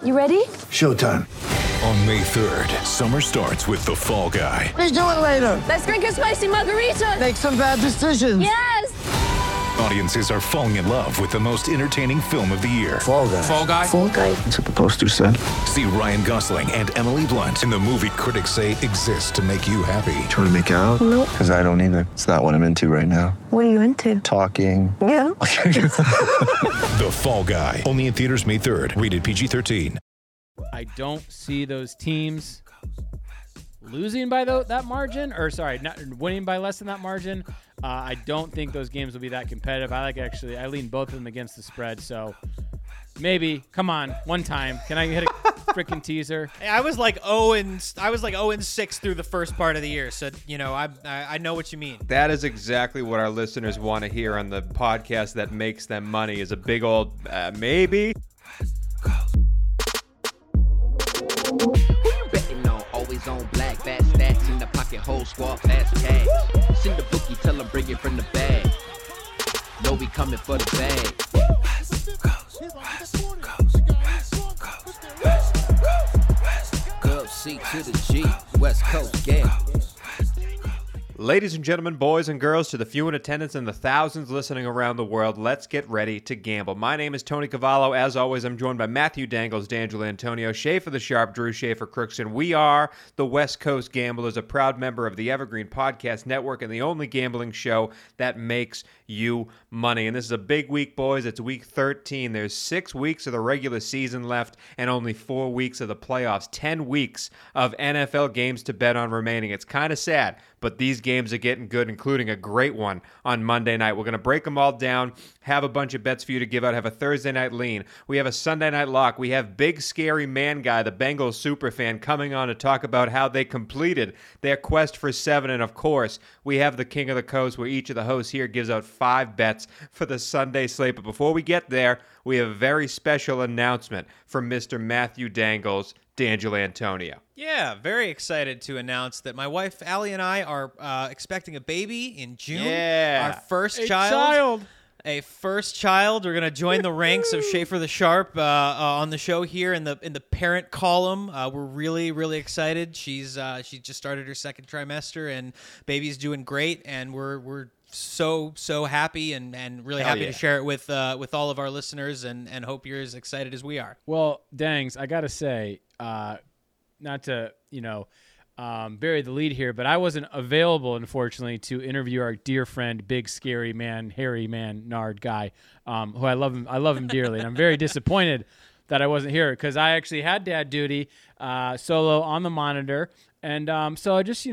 You ready? Showtime. On May 3rd, summer starts with The Fall Guy. Let's do it later. Let's drink a spicy margarita. Make some bad decisions. Yes. Audiences are falling in love with the most entertaining film of the year. Fall Guy. Fall Guy? Fall guy. That's what the poster said. See Ryan Gosling and Emily Blunt in the movie critics say exists to make you happy. Trying to make it out? Nope. Because I don't either. It's not what I'm into right now. What are you into? Talking. Yeah. The Fall Guy. Only in theaters May 3rd. Rated PG-13. I don't see those teams losing by that margin, or sorry, not winning by less than that margin. I don't think those games will be that competitive. I lean both of them against the spread. So maybe, come on, one time, can I hit a freaking teaser? I was like 0-6 through the first part of the year, so I know what you mean. That is exactly what our listeners want to hear on the podcast that makes them money. Is a big old maybe. Who you betting on? Always on black, fast stats in the pocket, whole squad, fast cash. Send the bookie, tell them bring it from the bag. Know we coming for the bag. Gov C to the G, West Coast gang. Ladies and gentlemen, boys and girls, to the few in attendance and the thousands listening around the world, let's get ready to gamble. My name is Tony Cavallo. As always, I'm joined by Matthew Dangles, D'Angelo Antonio, Schaefer the Sharp, Drew Schaefer Crookston. We are the West Coast Gamblers, a proud member of the Evergreen Podcast Network and the only gambling show that makes you money. And this is a big week, boys. It's week 13. There's 6 weeks of the regular season left and only 4 weeks of the playoffs. 10 weeks of NFL games to bet on remaining. It's kind of sad, but these games are getting good, including a great one on Monday night. We're going to break them all down, have a bunch of bets for you to give out, have a Thursday night lean. We have a Sunday night lock. We have Big Scary Man Guy, the Bengals superfan, coming on to talk about how they completed their quest for 7. And of course, we have the King of the Coast, where each of the hosts here gives out 5 bets for the Sunday slate. But before we get there, we have a very special announcement from Mr. Matthew Dangles, D'Angelo Antonio. Yeah, very excited to announce that my wife, Allie, and I are expecting a baby in June. Yeah. Our first A child. A first child. We're going to join the ranks of Schaefer the Sharp on the show here in the parent column. We're really, really excited. She just started her second trimester, and baby's doing great, and we're so happy and really happy to share it with all of our listeners, and hope you're as excited as we are. Well, Dangs, I got to say, not to, bury the lead here, but I wasn't available, unfortunately, to interview our dear friend, Big Scary Man, Hairy Man, Nard Guy, who I love him dearly. And I'm very disappointed that I wasn't here because I actually had dad duty solo on the monitor. And so I just,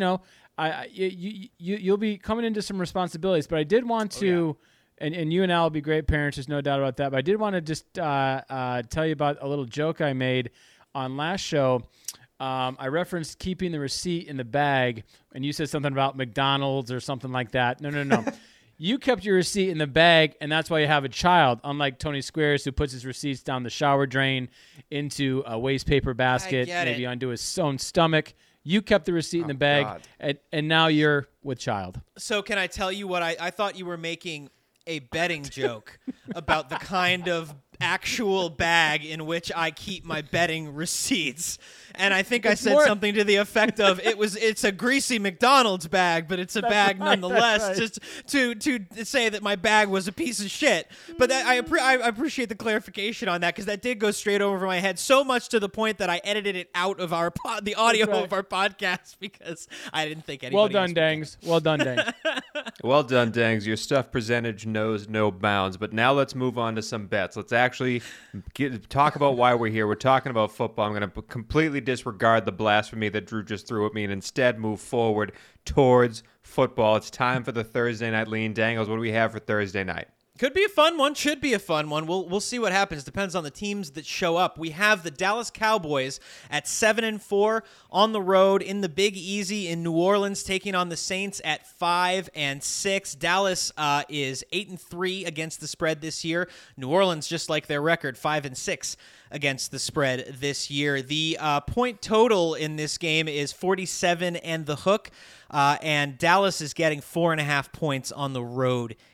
you'll be coming into some responsibilities, but I did want to, and you and Al will be great parents, there's no doubt about that, but I did want to just tell you about a little joke I made on last show. I referenced keeping the receipt in the bag, and you said something about McDonald's or something like that. No. You kept your receipt in the bag, and that's why you have a child, unlike Tony Squares, who puts his receipts down the shower drain into a waste paper basket, maybe onto his own stomach. You kept the receipt in the bag, and now you're with child. So can I tell you what I thought you were making a betting joke about the kind of actual bag in which I keep my betting receipts. And I think I said something to the effect of it's a greasy McDonald's bag, but it's a bag nonetheless, just to say that my bag was a piece of shit. But I appreciate the clarification on that, because that did go straight over my head, so much to the point that I edited it out of the audio of our podcast, because I didn't think anybody Well done, Dangs. Well done, Dangs. Well done, Dangs. Your stuff percentage knows no bounds. But now let's move on to some bets. Let's actually talk about why we're here. We're talking about football. I'm going to completely disregard the blasphemy that Drew just threw at me and instead move forward towards football. It's time for the Thursday night lean. Dangles, what do we have for Thursday night? Could be a fun one. Should be a fun one. We'll see what happens. Depends on the teams that show up. We have the Dallas Cowboys at 7-4 on the road in the Big Easy in New Orleans, taking on the Saints at 5-6. Dallas is 8-3 against the spread this year. New Orleans, just like their record, 5-6 against the spread this year. The point total in this game is 47 and the hook, and Dallas is getting 4.5 points on the road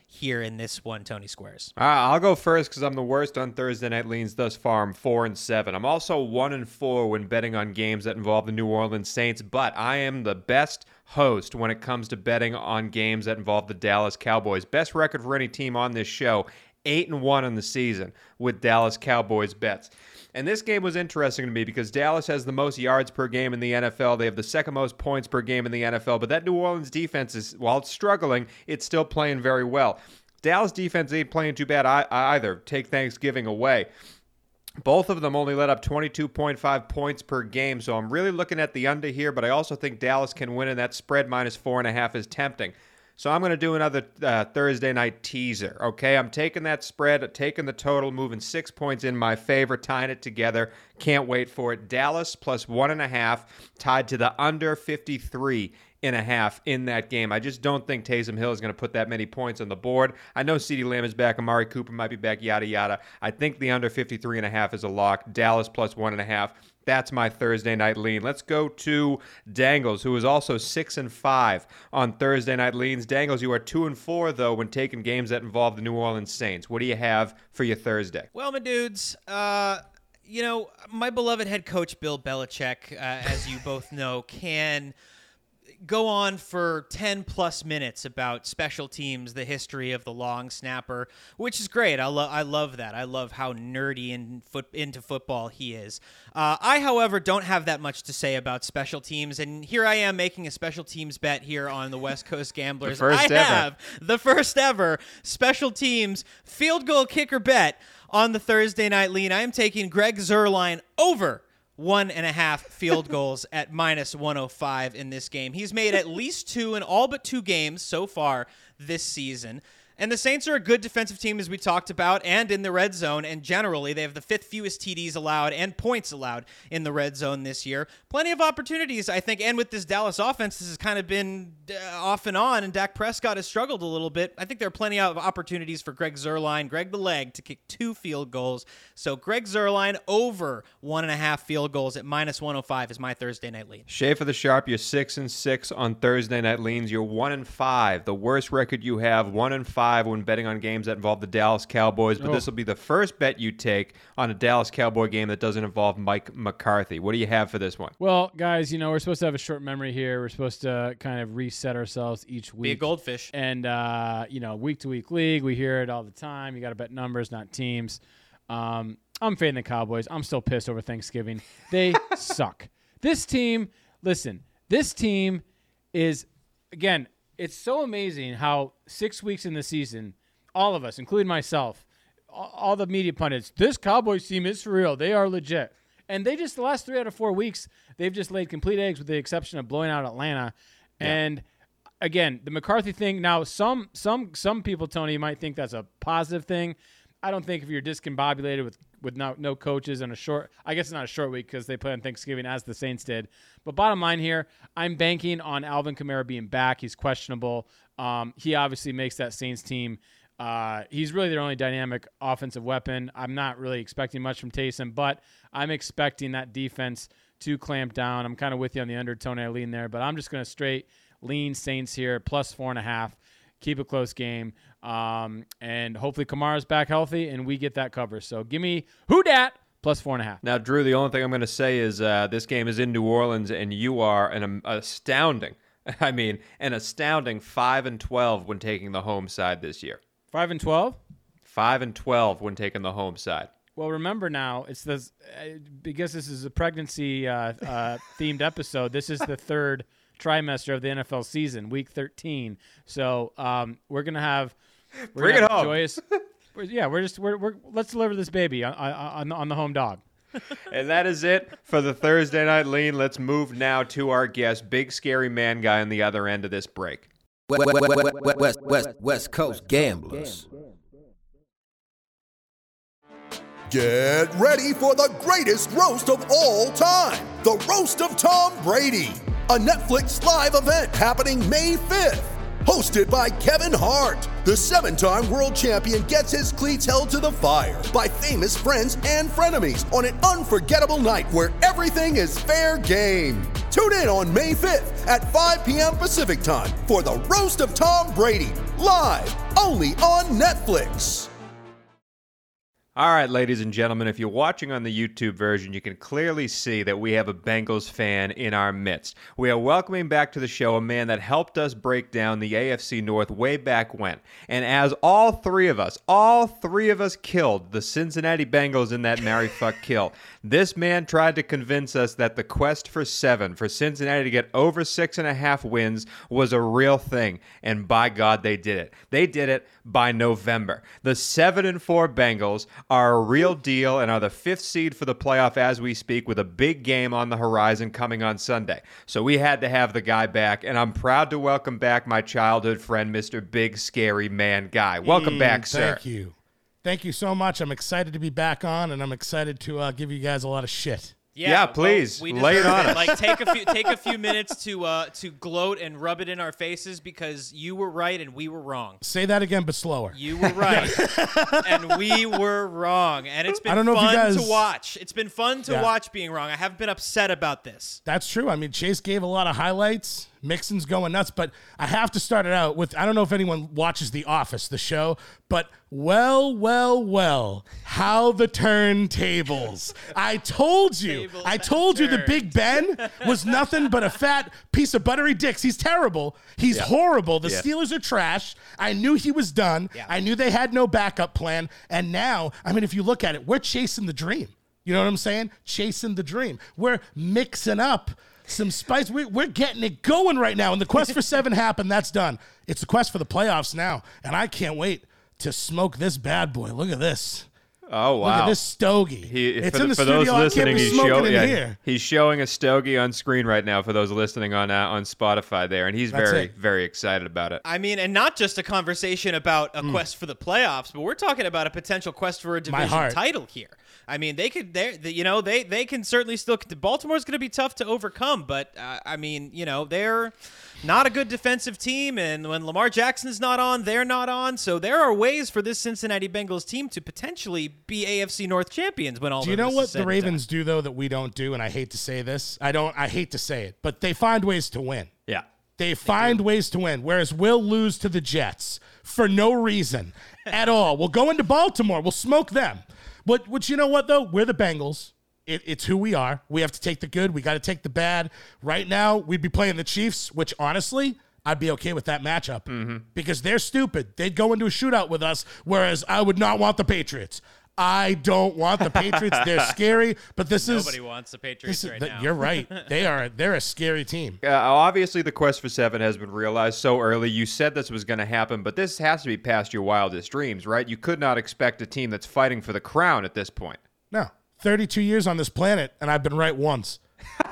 here in this one, Tony Squares. I'll go first because I'm the worst on Thursday night leans thus far. I'm 4-7. I'm also 1-4 when betting on games that involve the New Orleans Saints, but I am the best host when it comes to betting on games that involve the Dallas Cowboys. Best record for any team on this show, 8-1 in the season with Dallas Cowboys bets. And this game was interesting to me because Dallas has the most yards per game in the NFL. They have the second most points per game in the NFL. But that New Orleans defense is, while it's struggling, it's still playing very well. Dallas defense ain't playing too bad either. Take Thanksgiving away. Both of them only let up 22.5 points per game. So I'm really looking at the under here. But I also think Dallas can win, and that spread -4.5 is tempting. So I'm going to do another Thursday night teaser, okay? I'm taking that spread, taking the total, moving 6 points in my favor, tying it together. Can't wait for it. Dallas +1.5, tied to the under 53.5 in that game. I just don't think Taysom Hill is going to put that many points on the board. I know CeeDee Lamb is back, Amari Cooper might be back, yada, yada. I think the under 53.5 is a lock. Dallas +1.5. That's my Thursday night lean. Let's go to Dangles, who is also 6-5 on Thursday night leans. Dangles, you are 2-4, though, when taking games that involve the New Orleans Saints. What do you have for your Thursday? Well, my dudes, my beloved head coach Bill Belichick, as you both know, can go on for 10 plus minutes about special teams, the history of the long snapper, which is great. I love that. I love how nerdy into football he is. I, however, don't have that much to say about special teams, and here I am making a special teams bet here on the West Coast Gamblers. Have the first ever special teams field goal kicker bet on the Thursday night lean. I am taking Greg Zuerlein over 1.5 field goals at -105 in this game. He's made at least 2 in all but 2 games so far this season. And the Saints are a good defensive team, as we talked about, and in the red zone. And generally, they have the 5th fewest TDs allowed and points allowed in the red zone this year. Plenty of opportunities, I think. And with this Dallas offense, this has kind of been off and on, and Dak Prescott has struggled a little bit. I think there are plenty of opportunities for Greg Zuerlein, Greg the Leg, to kick 2 field goals. So Greg Zuerlein over 1.5 field goals at -105 is my Thursday night lead. Shay for the Sharp, you're 6-6 on Thursday night leans. You're 1-5. The worst record you have, 1-5. When betting on games that involve the Dallas Cowboys, but this will be the first bet you take on a Dallas Cowboy game that doesn't involve Mike McCarthy. What do you have for this one? Well, guys, we're supposed to have a short memory here. We're supposed to kind of reset ourselves each week. Be a goldfish. And, week-to-week league, we hear it all the time. You got to bet numbers, not teams. I'm fading the Cowboys. I'm still pissed over Thanksgiving. They suck. This team is, again, it's so amazing how 6 weeks in the season, all of us, including myself, all the media pundits, this Cowboys team is for real. They are legit. And they just, the last 3 out of 4 weeks, they've just laid complete eggs with the exception of blowing out Atlanta. Yeah. And, again, the McCarthy thing, now some people, Tony, might think that's a positive thing. I don't think if you're discombobulated with no coaches and I guess it's not a short week because they play on Thanksgiving as the Saints did. But bottom line here, I'm banking on Alvin Kamara being back. He's questionable. He obviously makes that Saints team. He's really their only dynamic offensive weapon. I'm not really expecting much from Taysom, but I'm expecting that defense to clamp down. I'm kind of with you on the under, Tony. I lean there, but I'm just going to straight lean Saints here, +4.5. Keep a close game. And hopefully Kamara's back healthy and we get that cover. So give me who dat +4.5. Now, Drew, the only thing I'm going to say is this game is in New Orleans and you are an astounding 5-12 when taking the home side this year. 5-12? 5-12 when taking the home side. Well, remember now, it's this because this is a pregnancy themed episode. This is the third trimester of the NFL season, week 13. So we're gonna have bring it home. Joyous. Let's deliver this baby on the home dog. And that is it for the Thursday night lean. Let's move now to our guest, big scary man guy on the other end of this break. West Coast Gamblers. Get ready for the greatest roast of all time, the Roast of Tom Brady, a Netflix live event happening May 5th. Hosted by Kevin Hart, the 7-time world champion gets his cleats held to the fire by famous friends and frenemies on an unforgettable night where everything is fair game. Tune in on May 5th at 5 p.m. Pacific time for the Roast of Tom Brady, live only on Netflix. All right, ladies and gentlemen, if you're watching on the YouTube version, you can clearly see that we have a Bengals fan in our midst. We are welcoming back to the show a man that helped us break down the AFC North way back when. And as all three of us killed the Cincinnati Bengals in that marry, fuck, kill, this man tried to convince us that the quest for 7 for Cincinnati to get over 6.5 wins was a real thing. And by God, they did it. They did it by November. The 7-4 Bengals are a real deal and are the 5th seed for the playoff as we speak, with a big game on the horizon coming on Sunday. So we had to have the guy back, and I'm proud to welcome back my childhood friend, Mr. Big Scary Man Guy. Welcome back, sir. Thank you. Thank you so much. I'm excited to be back on, and I'm excited to give you guys a lot of shit. Yeah, please, we lay it on us. Like, take a few minutes to gloat and rub it in our faces, because you were right and we were wrong. Say that again, but slower. You were right and we were wrong, and it's been fun to watch. It's been fun to watch being wrong. I haven't been upset about this. That's true. I mean, Chase gave a lot of highlights. Mixon's going nuts, but I have to start it out with, I don't know if anyone watches The Office, the show, but well, how the turntables. I told you the Big Ben was nothing but a fat piece of buttery dicks. He's terrible. He's horrible. The Steelers are trash. I knew he was done. Yeah. I knew they had no backup plan. And now, I mean, if you look at it, we're chasing the dream. You know what I'm saying? Chasing the dream. We're mixing up some spice. We're getting it going right now. And the quest for 7 happened. That's done. It's the quest for the playoffs now. And I can't wait to smoke this bad boy. Look at this. Oh, wow. Look at this stogie. It's in the studio. Those listening, here. He's showing a stogie on screen right now for those listening on Spotify there. And he's very excited about it. I mean, and not just a conversation about a quest for the playoffs, but we're talking about a potential quest for a division title here. I mean, they can certainly still. Baltimore's going to be tough to overcome, but I mean, they're not a good defensive team, and when Lamar Jackson's not on, they're not on. So there are ways for this Cincinnati Bengals team to potentially be AFC North champions when all. Do you know what the Ravens do though that we don't do? And I hate to say this, I hate to say it, but they find ways to win. Yeah. They find ways to win, whereas we'll lose to the Jets for no reason at all. We'll go into Baltimore. We'll smoke them. But you know what, though? We're the Bengals. It's who we are. We have to take the good. We got to take the bad. Right now, we'd be playing the Chiefs, which, honestly, I'd be okay with that matchup because they're stupid. They'd go into a shootout with us, whereas I would not want the Patriots. I don't want the Patriots. They're scary, but nobody wants the Patriots right now. You're right. They're a scary team. Obviously, the quest for 7 has been realized so early. You said this was going to happen, but this has to be past your wildest dreams, right? You could not expect a team that's fighting for the crown at this point. No. 32 years on this planet, and I've been right once.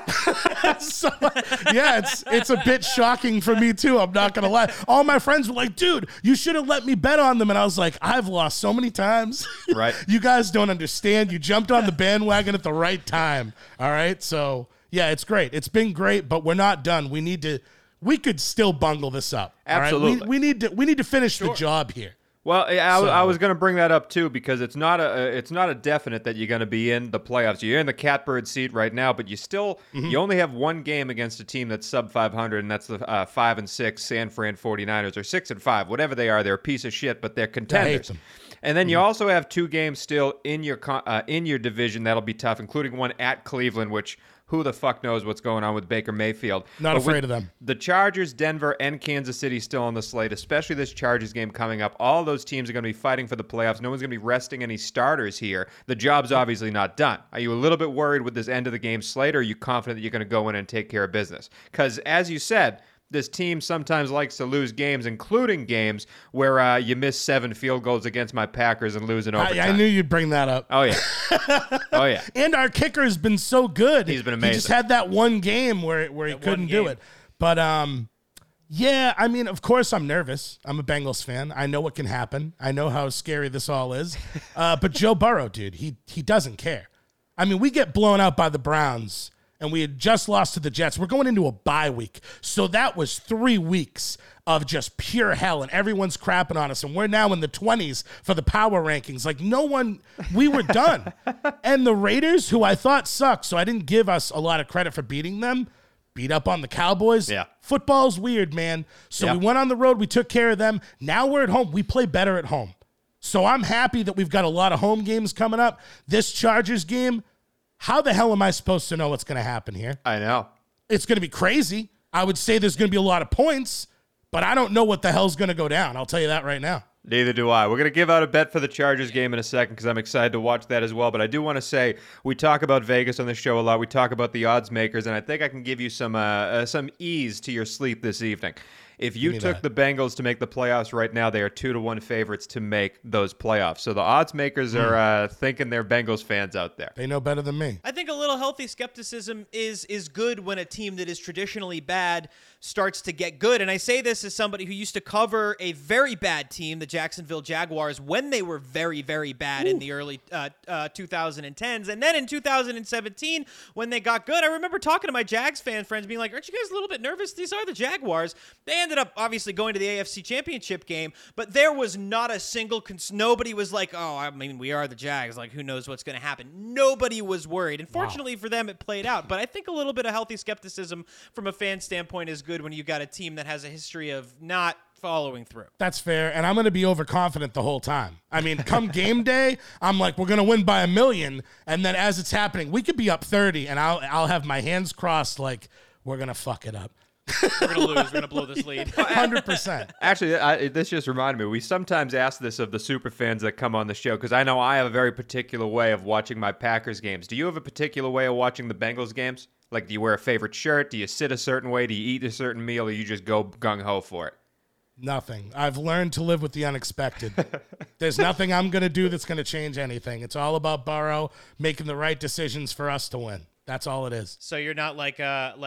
So, yeah, it's a bit shocking for me too. I'm not gonna lie. All my friends were like, "Dude, you should have let me bet on them," and I was like, "I've lost so many times. Right? You guys don't understand. You jumped on the bandwagon at the right time. All right, so yeah, it's great. It's been great, but we're not done. We could still bungle this up. Absolutely. All right? We need to finish the job here. Well, I was going to bring that up too because it's not a definite that you're going to be in the playoffs. You're in the catbird seat right now, but you only have one game against a team that's sub 500, and that's the 5-6 San Fran 49ers, or 6-5, whatever they are. They're a piece of shit, but they're contenders. I hate them. And then you also have 2 games still in your division that'll be tough, including one at Cleveland, which. Who the fuck knows what's going on with Baker Mayfield? Not afraid of them. The Chargers, Denver, and Kansas City still on the slate, especially this Chargers game coming up. All those teams are going to be fighting for the playoffs. No one's going to be resting any starters here. The job's obviously not done. Are you a little bit worried with this end of the game slate, or are you confident that you're going to go in and take care of business? Because, as you said, this team sometimes likes to lose games, including games where you miss 7 field goals against my Packers and lose in overtime. I knew you'd bring that up. Oh, yeah. Oh, yeah. And our kicker has been so good. He's been amazing. He just had that one game where he couldn't do it. But, yeah, I mean, of course I'm nervous. I'm a Bengals fan. I know what can happen. I know how scary this all is. But Joe Burrow, dude, he doesn't care. I mean, we get blown out by the Browns, and we had just lost to the Jets. We're going into a bye week. So that was 3 weeks of just pure hell, and everyone's crapping on us. And we're now in the 20s for the power rankings. Like, we were done. And the Raiders, who I thought sucked, so I didn't give us a lot of credit for beating them, beat up on the Cowboys. Yeah. Football's weird, man. So Yeah. we went on the road. We took care of them. Now we're at home. We play better at home. So I'm happy that we've got a lot of home games coming up. This Chargers game, how the hell am I supposed to know what's going to happen here? I know. It's going to be crazy. I would say there's going to be a lot of points, but I don't know what the hell's going to go down. I'll tell you that right now. Neither do I. We're going to give out a bet for the Chargers game in a second because I'm excited to watch that as well. But I do want to say we talk about Vegas on the show a lot. We talk about the odds makers, and I think I can give you some ease to your sleep this evening. If you took the Bengals to make the playoffs right now, they are 2-1 favorites to make those playoffs. So the odds makers are thinking they're Bengals fans out there. They know better than me. I think a little healthy skepticism is good when a team that is traditionally bad starts to get good. And I say this as somebody who used to cover a very bad team, the Jacksonville Jaguars, when they were very, very bad in the early 2010s. And then in 2017, when they got good, I remember talking to my Jags fan friends being like, aren't you guys a little bit nervous? These are the Jaguars. They ended up obviously going to the AFC Championship game, but there was not a single nobody was like, oh, I mean, we are the Jags. Like, who knows what's going to happen? Nobody was worried. And fortunately for them, it played out. But I think a little bit of healthy skepticism from a fan standpoint is good when you got a team that has a history of not following through. That's fair, and I'm going to be overconfident the whole time. I mean, come game day, I'm like, we're going to win by 1 million, and then as it's happening, we could be up 30, and I'll have my hands crossed like, we're going to fuck it up. We're going to lose. We're going to blow this lead. 100%. Actually, this just reminded me. We sometimes ask this of the super fans that come on the show because I know I have a very particular way of watching my Packers games. Do you have a particular way of watching the Bengals games? Like, do you wear a favorite shirt? Do you sit a certain way? Do you eat a certain meal? Or you just go gung-ho for it? Nothing. I've learned to live with the unexpected. There's nothing I'm going to do that's going to change anything. It's all about Burrow making the right decisions for us to win. That's all it is. So you're not like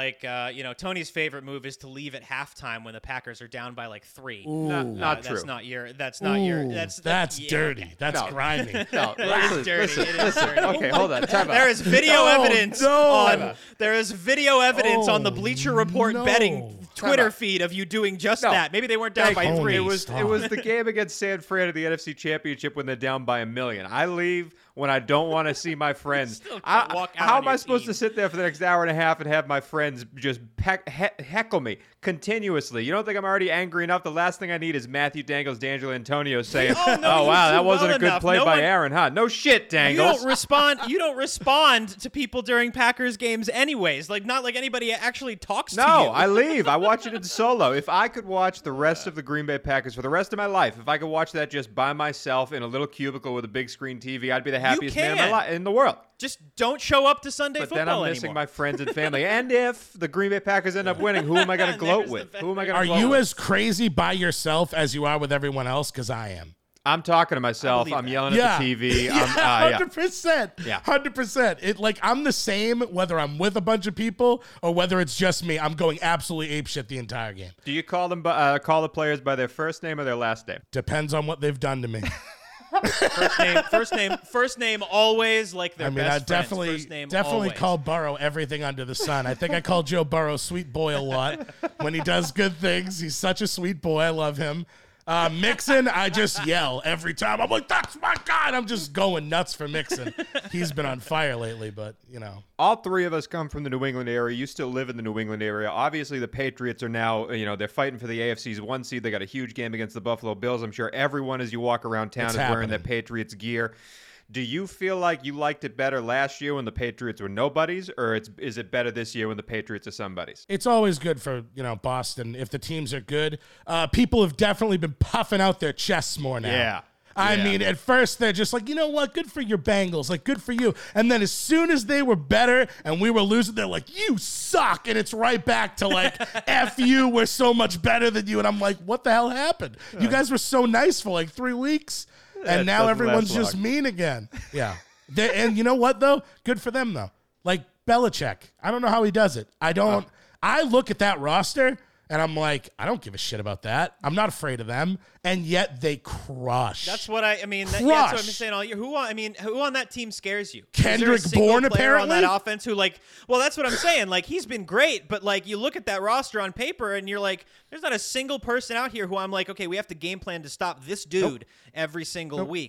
Tony's favorite move is to leave at halftime when the Packers are down by like 3. Not true. That's not your. That's dirty. Yeah. That's grimy. No, It is dirty. It is dirty. Okay, hold on. Time out. There is video evidence no. There is video evidence on the Bleacher Report betting Twitter feed of you doing just that. Maybe they weren't down by 3. It was the game against San Fran at the NFC Championship when they're down by 1 million. I leave when I don't want to see my friends. How am I supposed to sit there for the next hour and a half and have my friends just heckle me continuously? You don't think I'm already angry enough? The last thing I need is Matthew Dangles, D'Angelo Antonio saying, "Oh wow, that wasn't a good play by Aaron, huh?" No shit, Dangles. You don't respond to people during Packers games anyways. Like, not like anybody actually talks to you. No, I leave. I watch it in solo. If I could watch the rest of the Green Bay Packers for the rest of my life, if I could watch that just by myself in a little cubicle with a big screen TV, I'd be the happiest man in the world. Just don't show up to Sunday football anymore. But then I'm missing my friends and family. And if the Green Bay Packers end up winning, who am I going to gloat with? Who am I going to gloat with? Are you as crazy by yourself as you are with everyone else? Because I am. I'm talking to myself. I'm yelling at the TV. 100%. Yeah. 100%. I'm the same whether I'm with a bunch of people or whether it's just me. I'm going absolutely apeshit the entire game. Do you call them call the players by their first name or their last name? Depends on what they've done to me. First name always, like their best friends. Definitely call Burrow everything under the sun. I think I call Joe Burrow sweet boy a lot when he does good things. He's such a sweet boy. I love him. Mixon, I just yell every time. I'm like, that's my guy. I'm just going nuts for Mixon. He's been on fire lately, but, you know. All three of us come from the New England area. You still live in the New England area. Obviously, the Patriots are now, they're fighting for the AFC's 1 seed. They got a huge game against the Buffalo Bills. I'm sure everyone, as you walk around town, is wearing their Patriots gear. Do you feel like you liked it better last year when the Patriots were nobodies, or is it better this year when the Patriots are somebodies? It's always good for, Boston if the teams are good. People have definitely been puffing out their chests more now. Yeah. I mean, at first they're just like, you know what? Good for your Bengals. Like, good for you. And then as soon as they were better and we were losing, they're like, you suck. And it's right back to like, F you, we're so much better than you. And I'm like, what the hell happened? You guys were so nice for like 3 weeks. And now everyone's just mean again. Yeah. And you know what, though? Good for them, though. Like Belichick. I don't know how he does it. I look at that roster, and I'm like, I don't give a shit about that. I'm not afraid of them. And yet they crush. That's what that's what I've been saying all year. Who on that team scares you? Kendrick Bourne, apparently? On that offense who, that's what I'm saying. Like, he's been great, but, like, you look at that roster on paper, and you're like, there's not a single person out here who I'm like, okay, we have to game plan to stop this dude every single week. But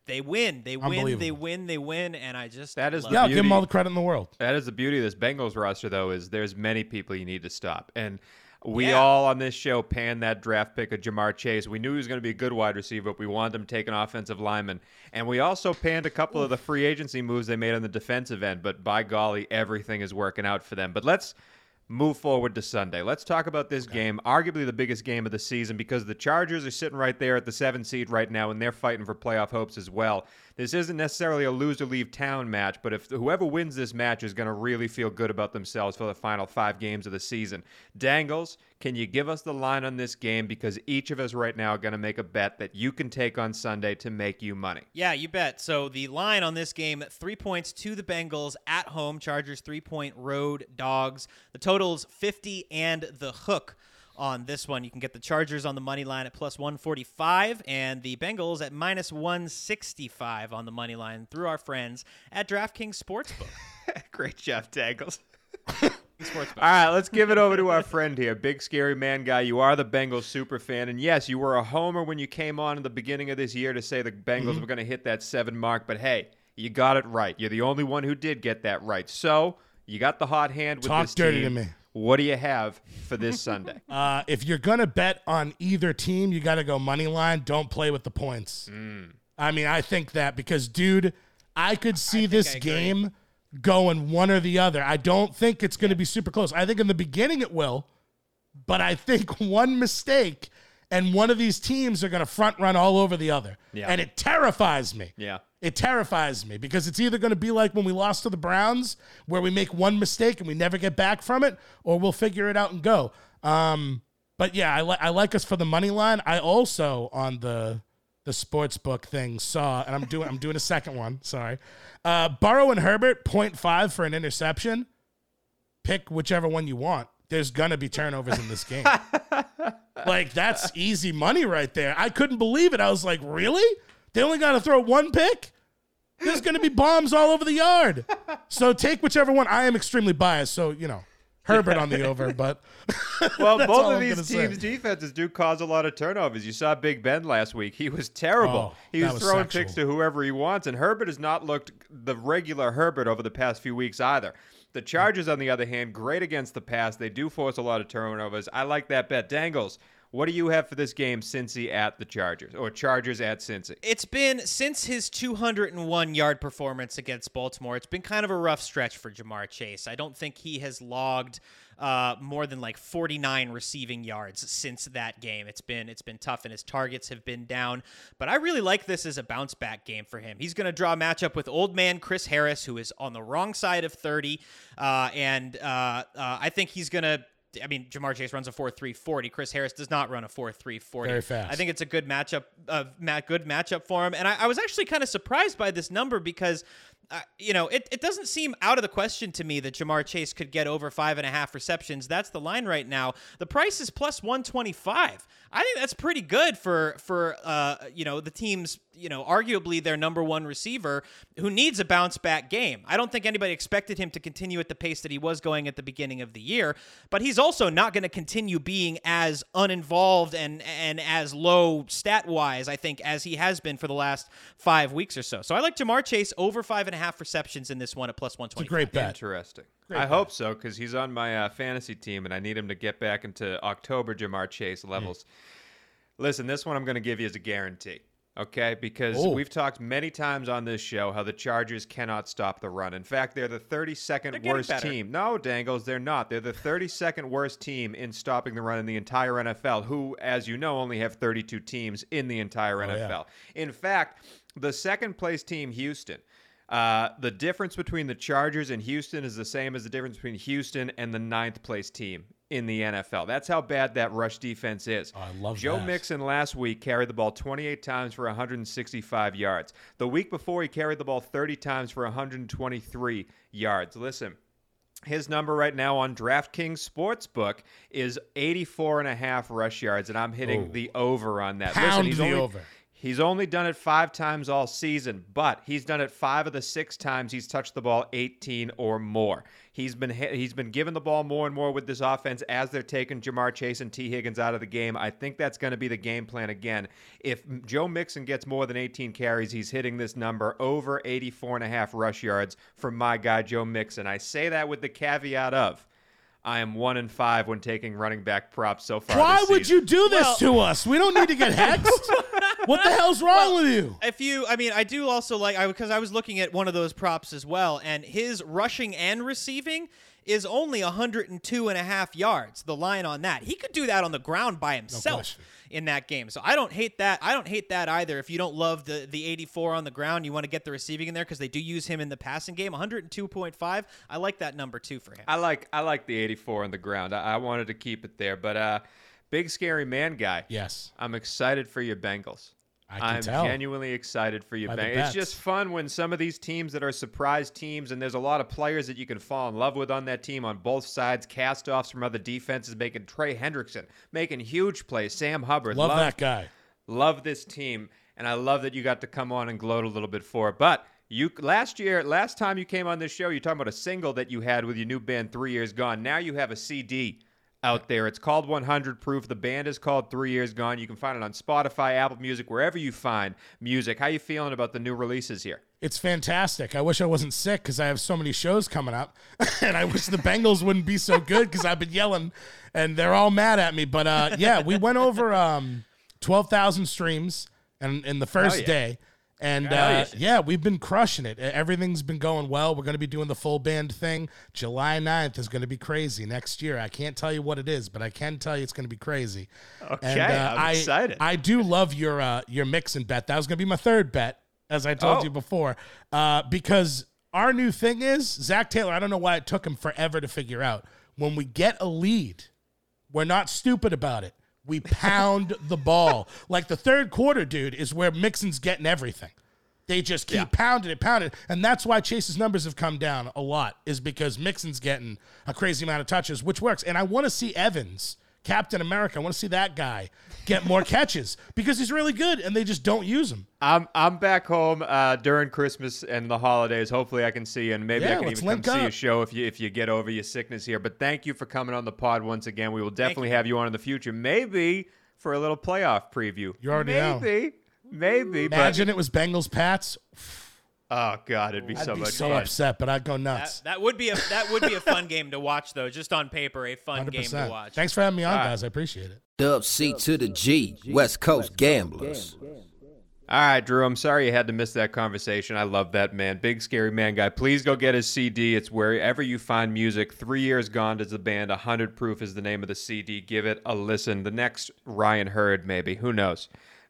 they win. They win. Unbelievable. They win. And I just That is love the Yeah, I'll beauty. give them all the credit in the world. That is the beauty of this Bengals roster, though, is there's many people you need to stop. And we Yeah. all on this show panned that draft pick of Jamar Chase. We knew he was going to be a good wide receiver, but we wanted him to take an offensive lineman. And we also panned a couple of the free agency moves they made on the defensive end. But by golly, everything is working out for them. But let's move forward to Sunday. Let's talk about this game, arguably the biggest game of the season, because the Chargers are sitting right there at the 7th seed right now, and they're fighting for playoff hopes as well. This isn't necessarily a lose-or-leave-town match, but if whoever wins this match is going to really feel good about themselves for the final 5 games of the season. Dangles, can you give us the line on this game? Because each of us right now are going to make a bet that you can take on Sunday to make you money. Yeah, you bet. So the line on this game, 3 points to the Bengals at home. Chargers 3-point road dogs. The total's 50 and the hook on this one. You can get the Chargers on the money line at plus 145 and the Bengals at minus 165 on the money line through our friends at DraftKings Sportsbook. Great job, Dangles. Sportsbook. All right, let's give it over to our friend here, Big Scary Man Guy. You are the Bengals super fan, and yes, you were a homer when you came on in the beginning of this year to say the Bengals were going to hit that 7 mark, but hey, you got it right. You're the only one who did get that right. So you got the hot hand with Talk this dirty team. to me. What do you have for this Sunday? If you're going to bet on either team, you got to go money line. Don't play with the points. I mean, I think that because, dude, I could see this game going one or the other. I don't think it's going to be super close. I think in the beginning it will, but I think one mistake and one of these teams are going to front run all over the other. Yeah. And it terrifies me. Yeah. It terrifies me because it's either going to be like when we lost to the Browns, where we make one mistake and we never get back from it, or we'll figure it out and go. But yeah, I like us for the money line. I also on the sports book thing saw, and I'm doing a second one. Sorry, Burrow and Herbert 0.5 for an interception. Pick whichever one you want. There's gonna be turnovers in this game. Like that's easy money right there. I couldn't believe it. I was like, really? They only got to throw one pick? There's going to be bombs all over the yard. So take whichever one. I am extremely biased, so, Herbert on the over, but Well, that's both all of I'm these gonna say. teams' defenses do cause a lot of turnovers. You saw Big Ben last week. He was terrible. Oh, He that was was throwing sexual. picks to whoever he wants, and Herbert has not looked the regular Herbert over the past few weeks either. The Chargers, on the other hand, great against the pass. They do force a lot of turnovers. I like that bet. Dangles, what do you have for this game, Cincy at the Chargers, or Chargers at Cincy? It's been, since his 201-yard performance against Baltimore, it's been kind of a rough stretch for Jamar Chase. I don't think he has logged more than like 49 receiving yards since that game. It's been tough, and his targets have been down. But I really like this as a bounce-back game for him. He's going to draw a matchup with old man Chris Harris, who is on the wrong side of 30, and I think he's going to Jamar Chase runs a 4.340. Chris Harris does not run a 4.340. Very fast. I think it's a good matchup, good matchup for him. And I was actually kind of surprised by this number because, it doesn't seem out of the question to me that Jamar Chase could get over 5.5 receptions. That's the line right now. The price is plus 125. I think that's pretty good for the team's, arguably their number one receiver who needs a bounce back game. I don't think anybody expected him to continue at the pace that he was going at the beginning of the year, but he's also not going to continue being as uninvolved and as low stat wise, I think, as he has been for the last 5 weeks or so. So I like Jamar Chase over 5.5 receptions in this one at plus 125. It's a great bet. Interesting. I hope so, because he's on my fantasy team, and I need him to get back into October Jamar Chase levels. Listen, this one I'm going to give you as a guarantee, okay? Because we've talked many times on this show how the Chargers cannot stop the run. In fact, they're the 32nd worst team. No, Dangles, they're not. They're the 32nd worst team in stopping the run in the entire NFL, who, as you know, only have 32 teams in the entire NFL. Yeah. In fact, the second-place team, Houston, the difference between the Chargers and Houston is the same as the difference between Houston and the 9th place team in the NFL. That's how bad that rush defense is. I love Joe that. Mixon last week carried the ball 28 times for 165 yards. The week before, he carried the ball 30 times for 123 yards. Listen, his number right now on DraftKings Sportsbook is 84.5 rush yards, and I'm hitting the over on that. Pound Listen, the over. He's only done it 5 times all season, but he's done it 5 of the 6 times he's touched the ball 18 or more. He's been given the ball more and more with this offense as they're taking Jamar Chase and T. Higgins out of the game. I think that's going to be the game plan again. If Joe Mixon gets more than 18 carries, he's hitting this number over 84.5 rush yards from my guy Joe Mixon. I say that with the caveat of I am 1-5 when taking running back props so far. Why this would season. you do this to us? We don't need to get hexed. What the hell's wrong with you? I do also because I was looking at one of those props as well, and his rushing and receiving is only 102.5 yards. The line on that, he could do that on the ground by himself in that game. So I don't hate that. I don't hate that either. If you don't love the 84 on the ground, you want to get the receiving in there because they do use him in the passing game. 102.5. I like that number too for him. I like the 84 on the ground. I wanted to keep it there, but big scary man guy. Yes, I'm excited for your Bengals. I'm genuinely excited for you, Bengals. It's just fun when some of these teams that are surprise teams, and there's a lot of players that you can fall in love with on that team on both sides, cast-offs from other defenses, making Trey Hendrickson, making huge plays, Sam Hubbard. Love that guy. Love this team, and I love that you got to come on and gloat a little bit for it. But last time you came on this show, you're talking about a single that you had with your new band, 3 Years Gone. Now you have a CD out there. It's called 100 Proof. The band is called 3 Years Gone. You can find it on Spotify, Apple Music, wherever you find music. How you feeling about the new releases here? It's fantastic. I wish I wasn't sick because I have so many shows coming up, and I wish the Bengals wouldn't be so good because I've been yelling, and they're all mad at me. But yeah, we went over 12,000 streams in the first day. And, yeah, we've been crushing it. Everything's been going well. We're going to be doing the full band thing. July 9th is going to be crazy next year. I can't tell you what it is, but I can tell you it's going to be crazy. Okay, and, I'm excited. I do love your Mixon bet. That was going to be my third bet, as I told you before, because our new thing is, Zach Taylor, I don't know why it took him forever to figure out. When we get a lead, we're not stupid about it. We pound the ball. Like the third quarter, dude, is where Mixon's getting everything. They just keep pounding it. And that's why Chase's numbers have come down a lot, is because Mixon's getting a crazy amount of touches, which works. And I want to see Evans, Captain America, I want to see that guy get more catches because he's really good and they just don't use him. I'm back home during Christmas and the holidays. Hopefully I can see you, and maybe I can even come see a show if you get over your sickness here. But thank you for coming on the pod once again. We will definitely have you on in the future, maybe for a little playoff preview. You already know. Maybe. Imagine it was Bengals Pats. Oh God, it'd be so much fun. Upset, but I'd go nuts. That would be a fun game to watch, though. Just on paper, a fun 100%. Game to watch. Thanks for having me on, guys. I appreciate it. Dub C to the G, West Coast Gamblers. All right, Drew, I'm sorry you had to miss that conversation. I love that man. Big Scary Man Guy. Please go get his CD. It's wherever you find music. 3 Years Gone is the band. 100 Proof is the name of the CD. Give it a listen. The next Ryan Hurd, maybe. Who knows?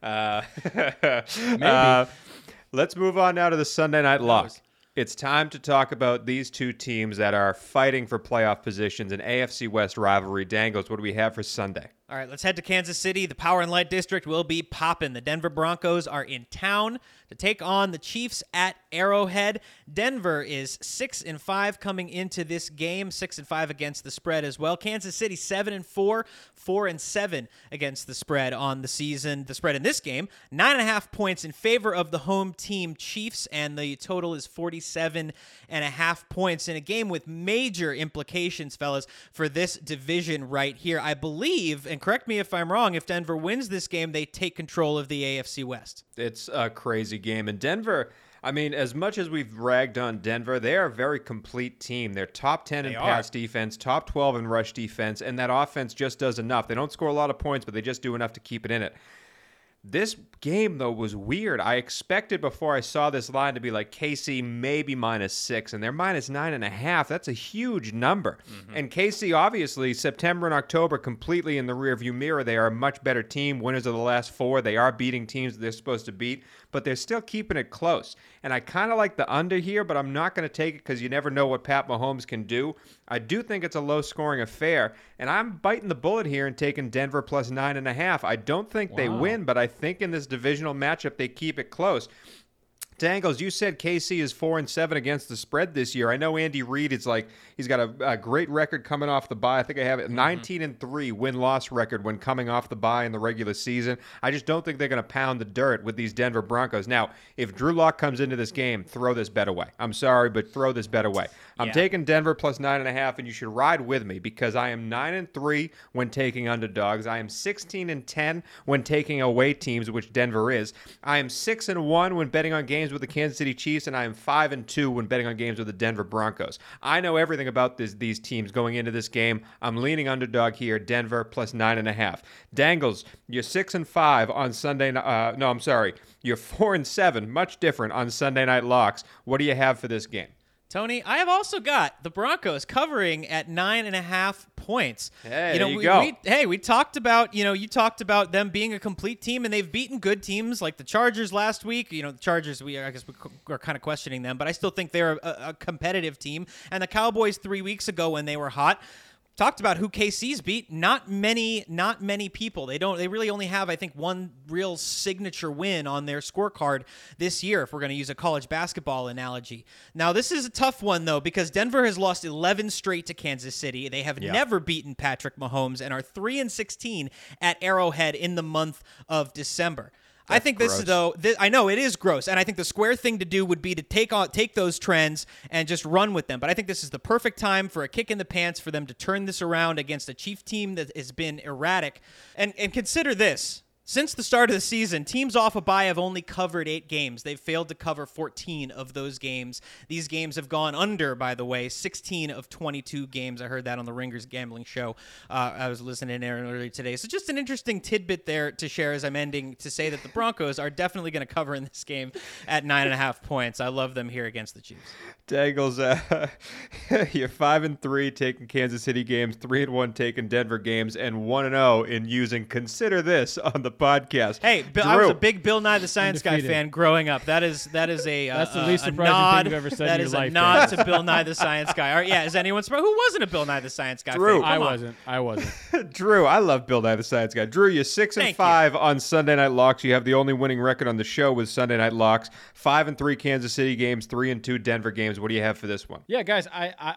Maybe. Let's move on now to the Sunday Night Lock. It's time to talk about these two teams that are fighting for playoff positions in AFC West rivalry. Dangles, what do we have for Sunday? All right, let's head to Kansas City. The Power and Light District will be popping. The Denver Broncos are in town to take on the Chiefs at Arrowhead. Denver is 6-5 coming into this game, 6-5 against the spread as well. Kansas City 7-4, 4-7 against the spread on the season. The spread in this game, 9.5 points in favor of the home team Chiefs, and the total is 47.5 points in a game with major implications, fellas, for this division right here. I believe, and correct me if I'm wrong, if Denver wins this game, they take control of the AFC West. It's a crazy game. And Denver, I mean, as much as we've ragged on Denver, they are a very complete team. They're top 10 in pass defense, top 12 in rush defense, and that offense just does enough. They don't score a lot of points, but they just do enough to keep it in it. This game, though, was weird. I expected before I saw this line to be like KC maybe -6, and they're -9.5. That's a huge number. Mm-hmm. And KC, obviously, September and October completely in the rearview mirror. They are a much better team, winners of the last 4. They are beating teams that they're supposed to beat, but they're still keeping it close. And I kind of like the under here, but I'm not going to take it because you never know what Pat Mahomes can do. I do think it's a low-scoring affair, and I'm biting the bullet here and taking Denver plus 9.5. I don't think they win, but I think in this divisional matchup they keep it close. Dangles, you said KC is 4-7 against the spread this year. I know Andy Reid is he's got a great record coming off the bye. I think I have it 19-3 win-loss record when coming off the bye in the regular season. I just don't think they're going to pound the dirt with these Denver Broncos. Now, if Drew Lock comes into this game, throw this bet away. I'm sorry, but throw this bet away. I'm taking Denver plus 9.5, and you should ride with me because I am 9-3 when taking underdogs. I am 16-10 when taking away teams, which Denver is. I am 6-1 when betting on games with the Kansas City Chiefs, and I am 5-2 when betting on games with the Denver Broncos. I know everything about these teams going into this game. I'm leaning underdog here, Denver plus 9.5. Dangles, you're 6-5 on Sunday. You're 4-7, much different on Sunday Night Locks. What do you have for this game? Tony, I have also got the Broncos covering at 9.5 points. Hey, there you go. We talked about, you talked about them being a complete team, and they've beaten good teams like the Chargers last week. The Chargers, I guess we're kind of questioning them, but I still think they're a competitive team. And the Cowboys 3 weeks ago when they were hot, talked about who KC's beat. Not many people. They really only have, I think, one real signature win on their scorecard this year, if we're going to use a college basketball analogy. Now, this is a tough one, though, because Denver has lost 11 straight to Kansas City. They have never beaten Patrick Mahomes and are 3-16 at Arrowhead in the month of December. I think this is, though, I know it is gross, and I think the square thing to do would be to take those trends and just run with them. But I think this is the perfect time for a kick in the pants for them to turn this around against a Chief team that has been erratic. And consider this. Since the start of the season, teams off a bye have only covered 8 games. They've failed to cover 14 of those games. These games have gone under, by the way, 16 of 22 games. I heard that on the Ringers Gambling Show. I was listening in earlier today. So just an interesting tidbit there to share as I'm ending to say that the Broncos are definitely going to cover in this game at 9.5 points. I love them here against the Chiefs. Dangles, you're 5-3 taking Kansas City games, 3-1 taking Denver games, and 1-0 in using Consider This on the podcast. Hey, Bill, I was a big Bill Nye the Science Guy fan growing up. That's the least surprising nod. thing you've ever said that in your is life. A nod to Bill Nye the Science Guy. All right, yeah, is anyone surprised? Who wasn't a Bill Nye the Science Guy Drew. fan? I wasn't. Drew, I love Bill Nye the Science Guy. Drew, you're 6-5 on Sunday Night Locks. You have the only winning record on the show with Sunday Night Locks. 5-3 Kansas City games, 3-2 Denver games. What do you have for this one? Yeah, guys,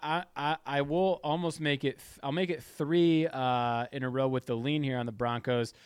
I will almost make it. I'll make it 3 in a row with the lean here on the Broncos.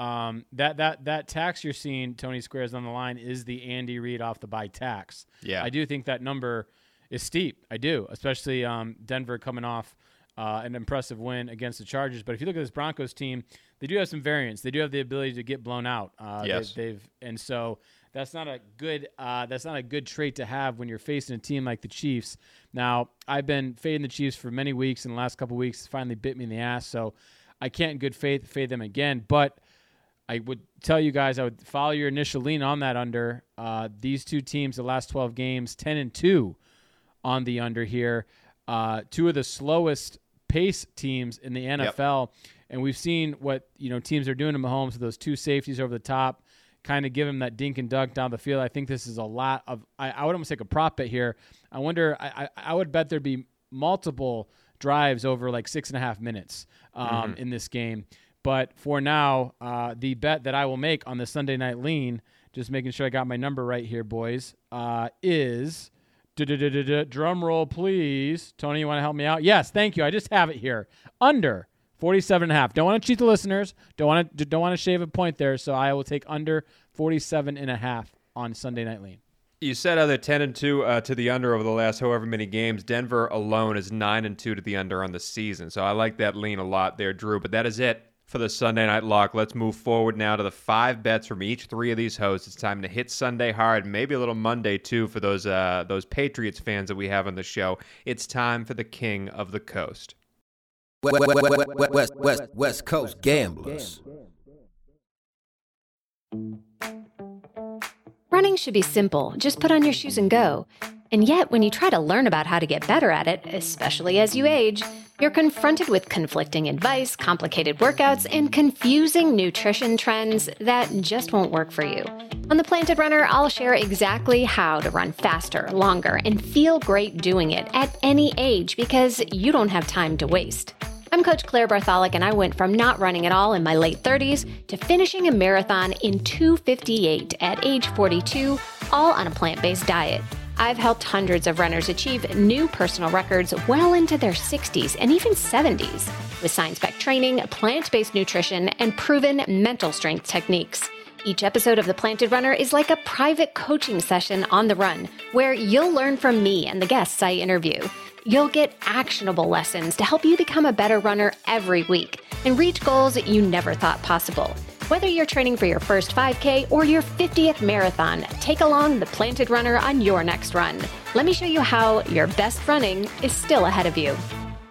That tax you're seeing, Tony Squares on the line, is the Andy Reid off the bye tax. Yeah, I do think that number is steep. I do, especially Denver coming off an impressive win against the Chargers. But if you look at this Broncos team, they do have some variance. They do have the ability to get blown out. Yes, and so that's not a good trait to have when you're facing a team like the Chiefs. Now, I've been fading the Chiefs for many weeks, and the last couple of weeks finally bit me in the ass. So I can't in good faith fade them again. But I would tell you guys, I would follow your initial lean on that under. These two teams, the last 12 games, 10-2 on the under here. 2 of the slowest pace teams in the NFL. Yep. And we've seen what teams are doing to Mahomes with those 2 safeties over the top, kind of give him that dink and dunk down the field. I think this is a lot of – I would almost take a prop bet here. I wonder – I would bet there'd be multiple drives over like 6.5 minutes in this game. But for now, the bet that I will make on the Sunday night lean, just making sure I got my number right here, boys, is drum roll, please. Tony, you want to help me out? Yes, thank you. I just have it here. Under 47.5. Don't want to cheat the listeners. Don't want to shave a point there. So I will take under 47.5 on Sunday night lean. You said other 10-2 to the under over the last however many games. Denver alone is 9-2 to the under on the season. So I like that lean a lot there, Drew. But that is it for the Sunday Night Lock. Let's move forward now to the 5 bets from each 3 of these hosts. It's time to hit Sunday hard, maybe a little Monday too for those Patriots fans that we have on the show. It's time for the King of the Coast. West Coast Gamblers. Running should be simple. Just put on your shoes and go. And yet, when you try to learn about how to get better at it, especially as you age, you're confronted with conflicting advice, complicated workouts, and confusing nutrition trends that just won't work for you. On The Planted Runner, I'll share exactly how to run faster, longer, and feel great doing it at any age because you don't have time to waste. I'm Coach Claire Bartholic, and I went from not running at all in my late 30s to finishing a marathon in 2:58 at age 42, all on a plant-based diet. I've helped hundreds of runners achieve new personal records well into their 60s and even 70s with science-backed training, plant-based nutrition, and proven mental strength techniques. Each episode of The Planted Runner is like a private coaching session on the run, where you'll learn from me and the guests I interview. You'll get actionable lessons to help you become a better runner every week and reach goals you never thought possible. Whether you're training for your first 5K or your 50th marathon, take along The Planted Runner on your next run. Let me show you how your best running is still ahead of you.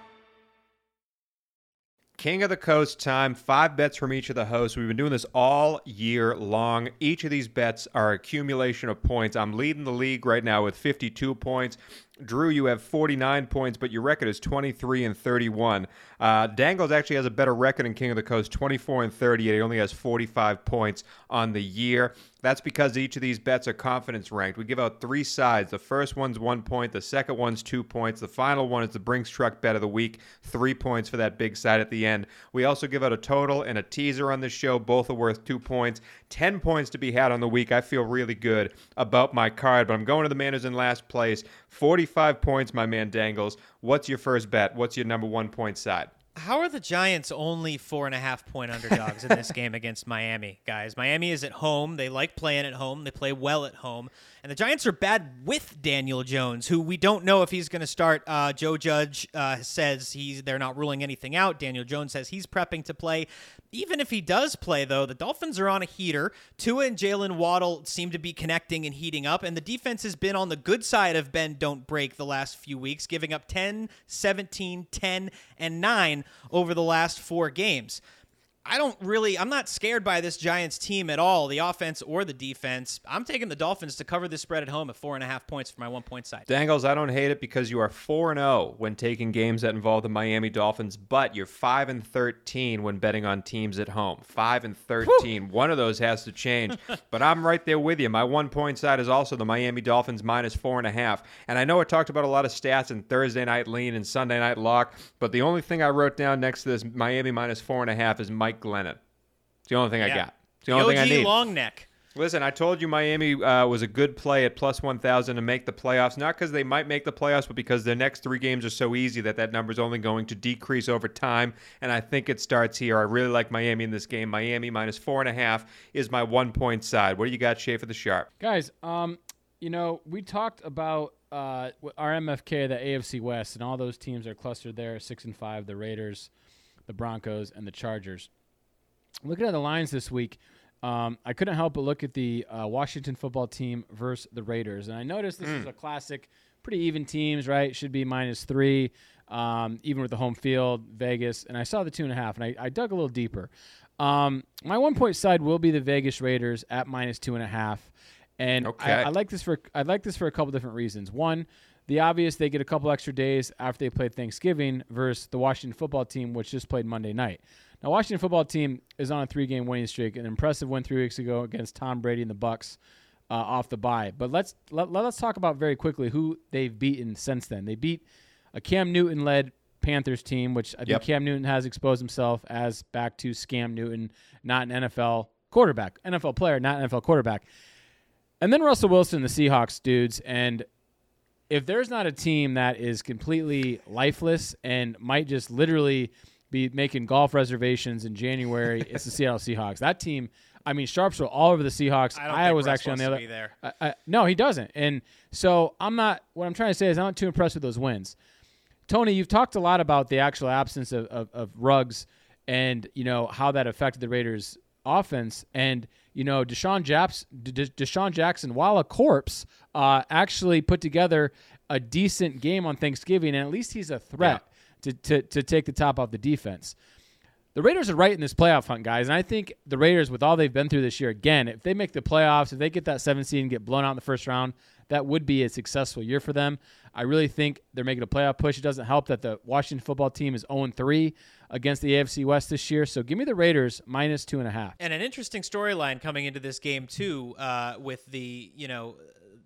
King of the Coast time, 5 bets from each of the hosts. We've been doing this all year long. Each of these bets are accumulation of points. I'm leading the league right now with 52 points. Drew, you have 49 points, but your record is 23 and 31. Dangles actually has a better record in King of the Coast, 24 and 30. He only has 45 points on the year. That's because each of these bets are confidence ranked. We give out 3 sides. The first one's 1 point. The second one's 2 points. The final one is the Brinks Truck Bet of the Week, 3 points for that big side at the end. We also give out a total and a teaser on the show. Both are worth 2 points. 10 points to be had on the week. I feel really good about my card, but I'm going to the man who's in last place. 45 points, my man Dangles. What's your first bet? What's your number 1 point side? How are the Giants only 4.5 point underdogs in this game against Miami, guys? Miami is at home. They like playing at home. They play well at home. And the Giants are bad with Daniel Jones, who we don't know if he's going to start. Joe Judge says they're not ruling anything out. Daniel Jones says he's prepping to play. Even if he does play, though, the Dolphins are on a heater. Tua and Jalen Waddle seem to be connecting and heating up, and the defense has been on the good side of bend, don't break the last few weeks, giving up 10, 17, 10, and 9 over the last 4 games. I'm not scared by this Giants team at all, the offense or the defense. I'm taking the Dolphins to cover this spread at home at 4.5 points for my 1 point side. Dangles, I don't hate it because you are 4-0 when taking games that involve the Miami Dolphins, but you're 5-13 when betting on teams at home. 5-13. One of those has to change, but I'm right there with you. My 1 point side is also the Miami Dolphins minus 4.5. And I know I talked about a lot of stats in Thursday Night Lean and Sunday Night Lock, but the only thing I wrote down next to this Miami minus 4.5 is Mike Glennon. It's the only thing I got. It's the only thing I need. Long neck. Listen, I told you Miami was a good play at plus 1,000 to make the playoffs. Not because they might make the playoffs, but because their next 3 games are so easy that number is only going to decrease over time. And I think it starts here. I really like Miami in this game. Miami minus 4.5 is my 1 point side. What do you got, Shay, for the sharp? Guys, we talked about our MFK, the AFC West, and all those teams are clustered there, 6-5, the Raiders, the Broncos, and the Chargers. Looking at the lines this week, I couldn't help but look at the Washington football team versus the Raiders. And I noticed this is a classic, pretty even teams, right? Should be -3, even with the home field, Vegas. And I saw the 2.5, and I dug a little deeper. My 1 point side will be the Vegas Raiders at -2.5. And I like this for a couple different reasons. One, the obvious, they get a couple extra days after they play Thanksgiving versus the Washington football team, which just played Monday night. Now, Washington football team is on a 3-game winning streak, an impressive win 3 weeks ago against Tom Brady and the Bucs off the bye. But let's talk about very quickly who they've beaten since then. They beat a Cam Newton-led Panthers team, which I think Cam Newton has exposed himself as back to Scam Newton, not an NFL quarterback, NFL player, not an NFL quarterback. And then Russell Wilson, the Seahawks dudes, and if there's not a team that is completely lifeless and might just literally be making golf reservations in January, it's the Seattle Seahawks. That team, I mean, sharps were all over the Seahawks. I was actually on the other. There. No, he doesn't. And so what I'm trying to say is I'm not too impressed with those wins. Tony, you've talked a lot about the actual absence of Ruggs and, how that affected the Raiders' offense. And, Deshaun Jackson, while a corpse, actually put together a decent game on Thanksgiving, and at least he's a threat to take the top off the defense. The Raiders are right in this playoff hunt, guys, and I think the Raiders, with all they've been through this year, again, if they make the playoffs, if they get that 7th seed and get blown out in the first round, that would be a successful year for them. I really think they're making a playoff push. It doesn't help that the Washington football team is 0-3 against the AFC West this year. So give me the Raiders minus 2.5. And an interesting storyline coming into this game, too, with the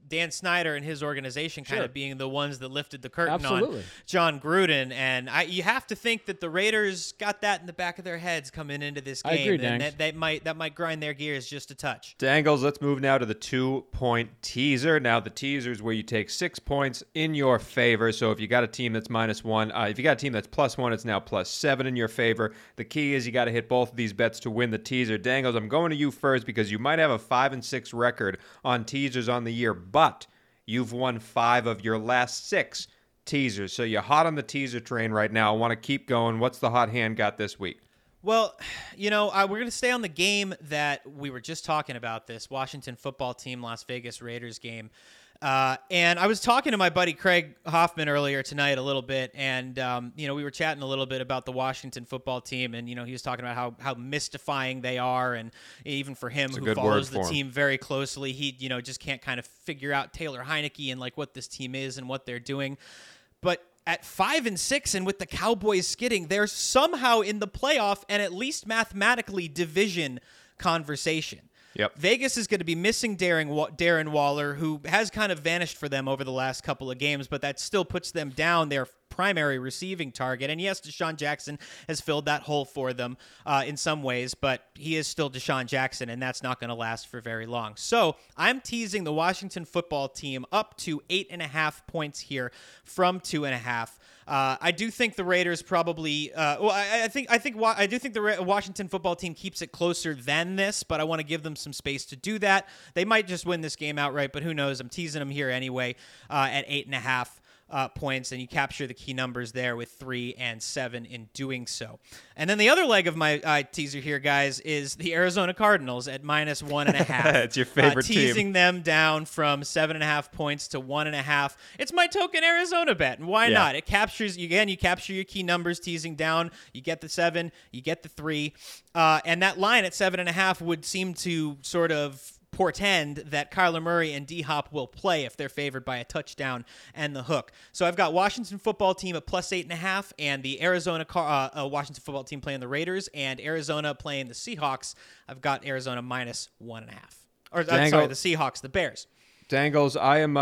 Dan Snyder and his organization kind of being the ones that lifted the curtain Absolutely. on John Gruden. And you have to think that the Raiders got that in the back of their heads coming into this game. I agree, and Dangs. that might grind their gears just a touch. Dangles, let's move now to the 2-point teaser. Now, the teaser is where you take 6 points in your favor. So if you got a team that's -1, if you got a team that's +1, it's now +7 in your favor. The key is you got to hit both of these bets to win the teaser. Dangles, I'm going to you first because you might have a 5-6 record on teasers on the year, but you've won 5 of your last 6 teasers. So you're hot on the teaser train right now. I want to keep going. What's the hot hand got this week? Well, we're going to stay on the game that we were just talking about, this Washington football team, Las Vegas Raiders game. And I was talking to my buddy Craig Hoffman earlier tonight a little bit, and we were chatting a little bit about the Washington football team, and he was talking about how mystifying they are, and even for him who follows the team very closely, he just can't kind of figure out Taylor Heineke and like what this team is and what they're doing. But at 5-6, and with the Cowboys skidding, they're somehow in the playoff and at least mathematically division conversation. Yep. Vegas is going to be missing Darren Waller, who has kind of vanished for them over the last couple of games, but that still puts them down their primary receiving target. And yes, Deshaun Jackson has filled that hole for them in some ways, but he is still Deshaun Jackson, and that's not going to last for very long. So I'm teasing the Washington football team up to 8.5 points here from 2.5. I do think the Raiders probably. I do think the Washington football team keeps it closer than this, but I want to give them some space to do that. They might just win this game outright, but who knows? I'm teasing them here anyway at 8.5. Points, and you capture the key numbers there with 3 and 7 in doing so. And then the other leg of my teaser here, guys, is the Arizona Cardinals at -1.5. It's your favorite team. Teasing them down from 7.5 points to 1.5. It's my token Arizona bet, and why not? It captures, again, you capture your key numbers, teasing down, you get the 7, you get the 3, and that line at 7.5 would seem to sort of portend that Kyler Murray and D-Hop will play if they're favored by a touchdown and the hook. So I've got Washington football team at +8.5, and the Washington football team playing the Raiders, and Arizona playing the Seahawks. I've got Arizona -1.5. Or I'm sorry, the Seahawks, the Bears. Dangles, I am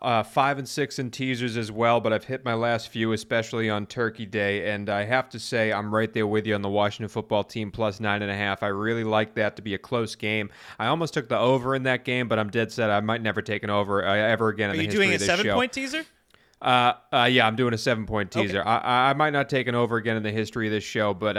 5-6 in teasers as well, but I've hit my last few, especially on Turkey Day, and I have to say I'm right there with you on the Washington football team +9.5. I really like that to be a close game. I almost took the over in that game, but I'm dead set I might never take an over ever again in the history of this show. Are you doing a 7-point teaser? Yeah, I'm doing a 7-point teaser. Okay. I might not take an over again in the history of this show, but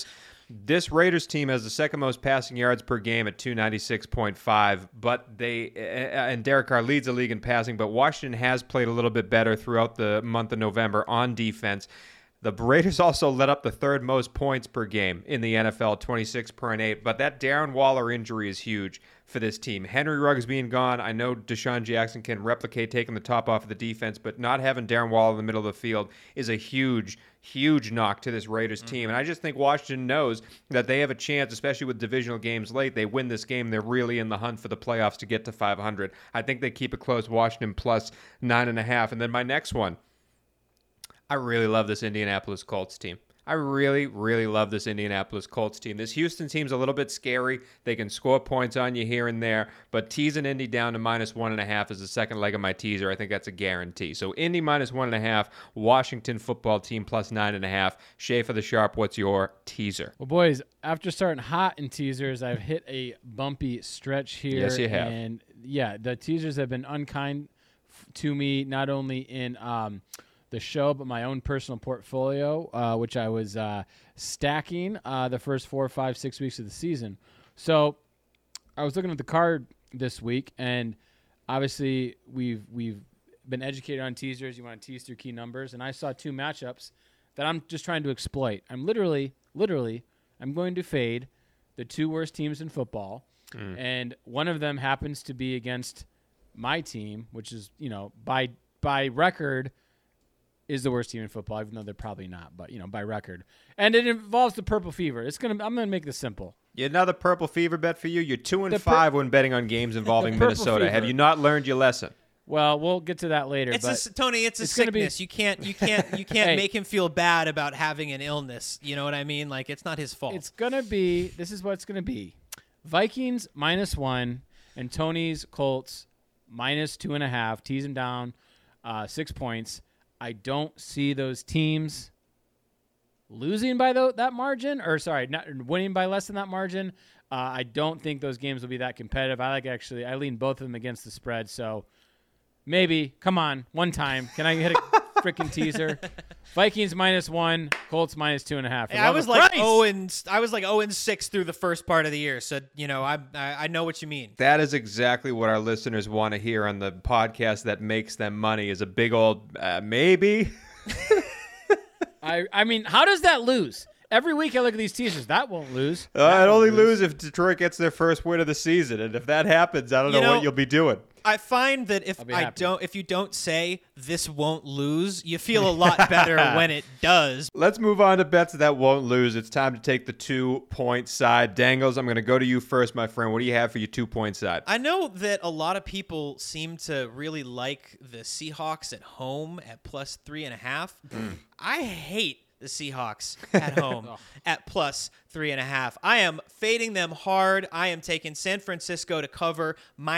This Raiders team has the second most passing yards per game at 296.5, but and Derek Carr leads the league in passing, but Washington has played a little bit better throughout the month of November on defense. The Raiders also let up the third most points per game in the NFL, 26.8, but that Darren Waller injury is huge for this team. Henry Ruggs being gone, I know Deshaun Jackson can replicate taking the top off of the defense, but not having Darren Waller in the middle of the field is a huge knock to this Raiders team. And I just think Washington knows that they have a chance, especially with divisional games late. They win this game, they're really in the hunt for the playoffs to get to 500. I think they keep it close. Washington +9.5. And then my next one, I really love this Indianapolis Colts team. I really, really love this Indianapolis Colts team. This Houston team's a little bit scary. They can score points on you here and there, but teasing Indy down to -1.5 is the second leg of my teaser. I think that's a guarantee. So Indy -1.5, Washington football team +9.5. Schaefer the Sharp, what's your teaser? Well, boys, after starting hot in teasers, I've hit a bumpy stretch here. Yes, you have. And yeah, the teasers have been unkind to me, not only in the show, but my own personal portfolio, which I was stacking the first 4, 5, 6 weeks of the season. So I was looking at the card this week, and obviously we've been educated on teasers. You want to tease through key numbers, and I saw 2 matchups that I'm just trying to exploit. I'm literally, I'm going to fade the 2 worst teams in football, and one of them happens to be against my team, which is, by record, is the worst team in football, even though they're probably not, but by record. And it involves the Purple Fever. I'm gonna make this simple. Another Purple Fever bet for you. You're 2-5 when betting on games involving Minnesota. Fever. Have you not learned your lesson? Well, we'll get to that later. Tony, it's a sickness. You can't Hey. make him feel bad about having an illness. You know what I mean? Like, it's not his fault. It's gonna be. This is what it's gonna be: Vikings -1 and Tony's Colts minus 2.5, tease them down 6 points. I don't see those teams losing by that margin, or sorry, not winning by less than that margin. I don't think those games will be that competitive. I lean both of them against the spread. So maybe, come on, one time. Can I hit a freaking teaser? Vikings -1, Colts -2.5. I was like 0-6 through the first part of the year. So, I know what you mean. That is exactly what our listeners want to hear on the podcast that makes them money, is a big old maybe. I mean, how does that lose? Every week I look at these teasers. That won't lose. It only lose if Detroit gets their first win of the season, and if that happens, I don't know what you'll be doing. I find that if you don't say this won't lose, you feel a lot better when it does. Let's move on to bets that won't lose. It's time to take the 2-point side. Dangles, I'm going to go to you first, my friend. What do you have for your 2-point side? I know that a lot of people seem to really like the Seahawks at home at +3.5. I hate the Seahawks at home at +3.5. I am fading them hard. I am taking San Francisco to cover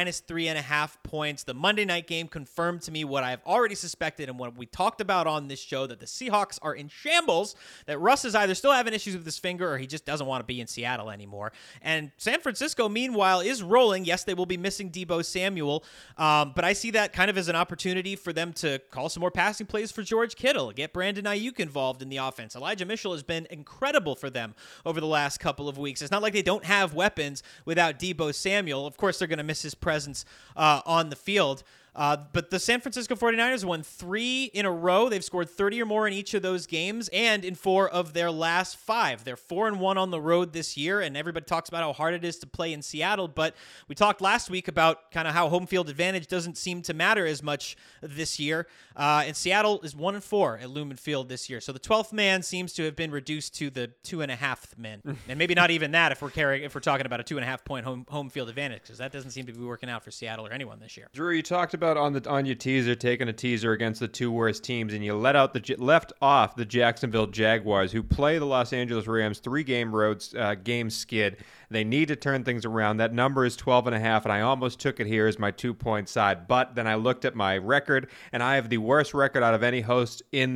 -3.5 points. The Monday night game confirmed to me what I've already suspected and what we talked about on this show, that the Seahawks are in shambles, that Russ is either still having issues with his finger or he just doesn't want to be in Seattle anymore. And San Francisco, meanwhile, is rolling. Yes, they will be missing Deebo Samuel, but I see that kind of as an opportunity for them to call some more passing plays for George Kittle, get Brandon Ayuk involved in the offense. Elijah Mitchell has been incredible for them over the last couple of weeks. It's not like they don't have weapons without Deebo Samuel. Of course, they're going to miss his presence on the field. But the San Francisco 49ers won 3 in a row. They've scored 30 or more in each of those games, and in 4 of their last 5. They're 4-1 on the road this year, and everybody talks about how hard it is to play in Seattle, but we talked last week about kind of how home field advantage doesn't seem to matter as much this year, and Seattle is 1-4 at Lumen Field this year. So the 12th man seems to have been reduced to the 2.5th man, and maybe not even that if we're talking about a 2.5-point home field advantage, because that doesn't seem to be working out for Seattle or anyone this year. Drew, you talked about on your teaser, taking a teaser against the 2 worst teams, and you left off the Jacksonville Jaguars, who play the Los Angeles Rams 3-game game skid. They need to turn things around. That number is 12.5, and I almost took it here as my 2-point side. But then I looked at my record, and I have the worst record out of any host on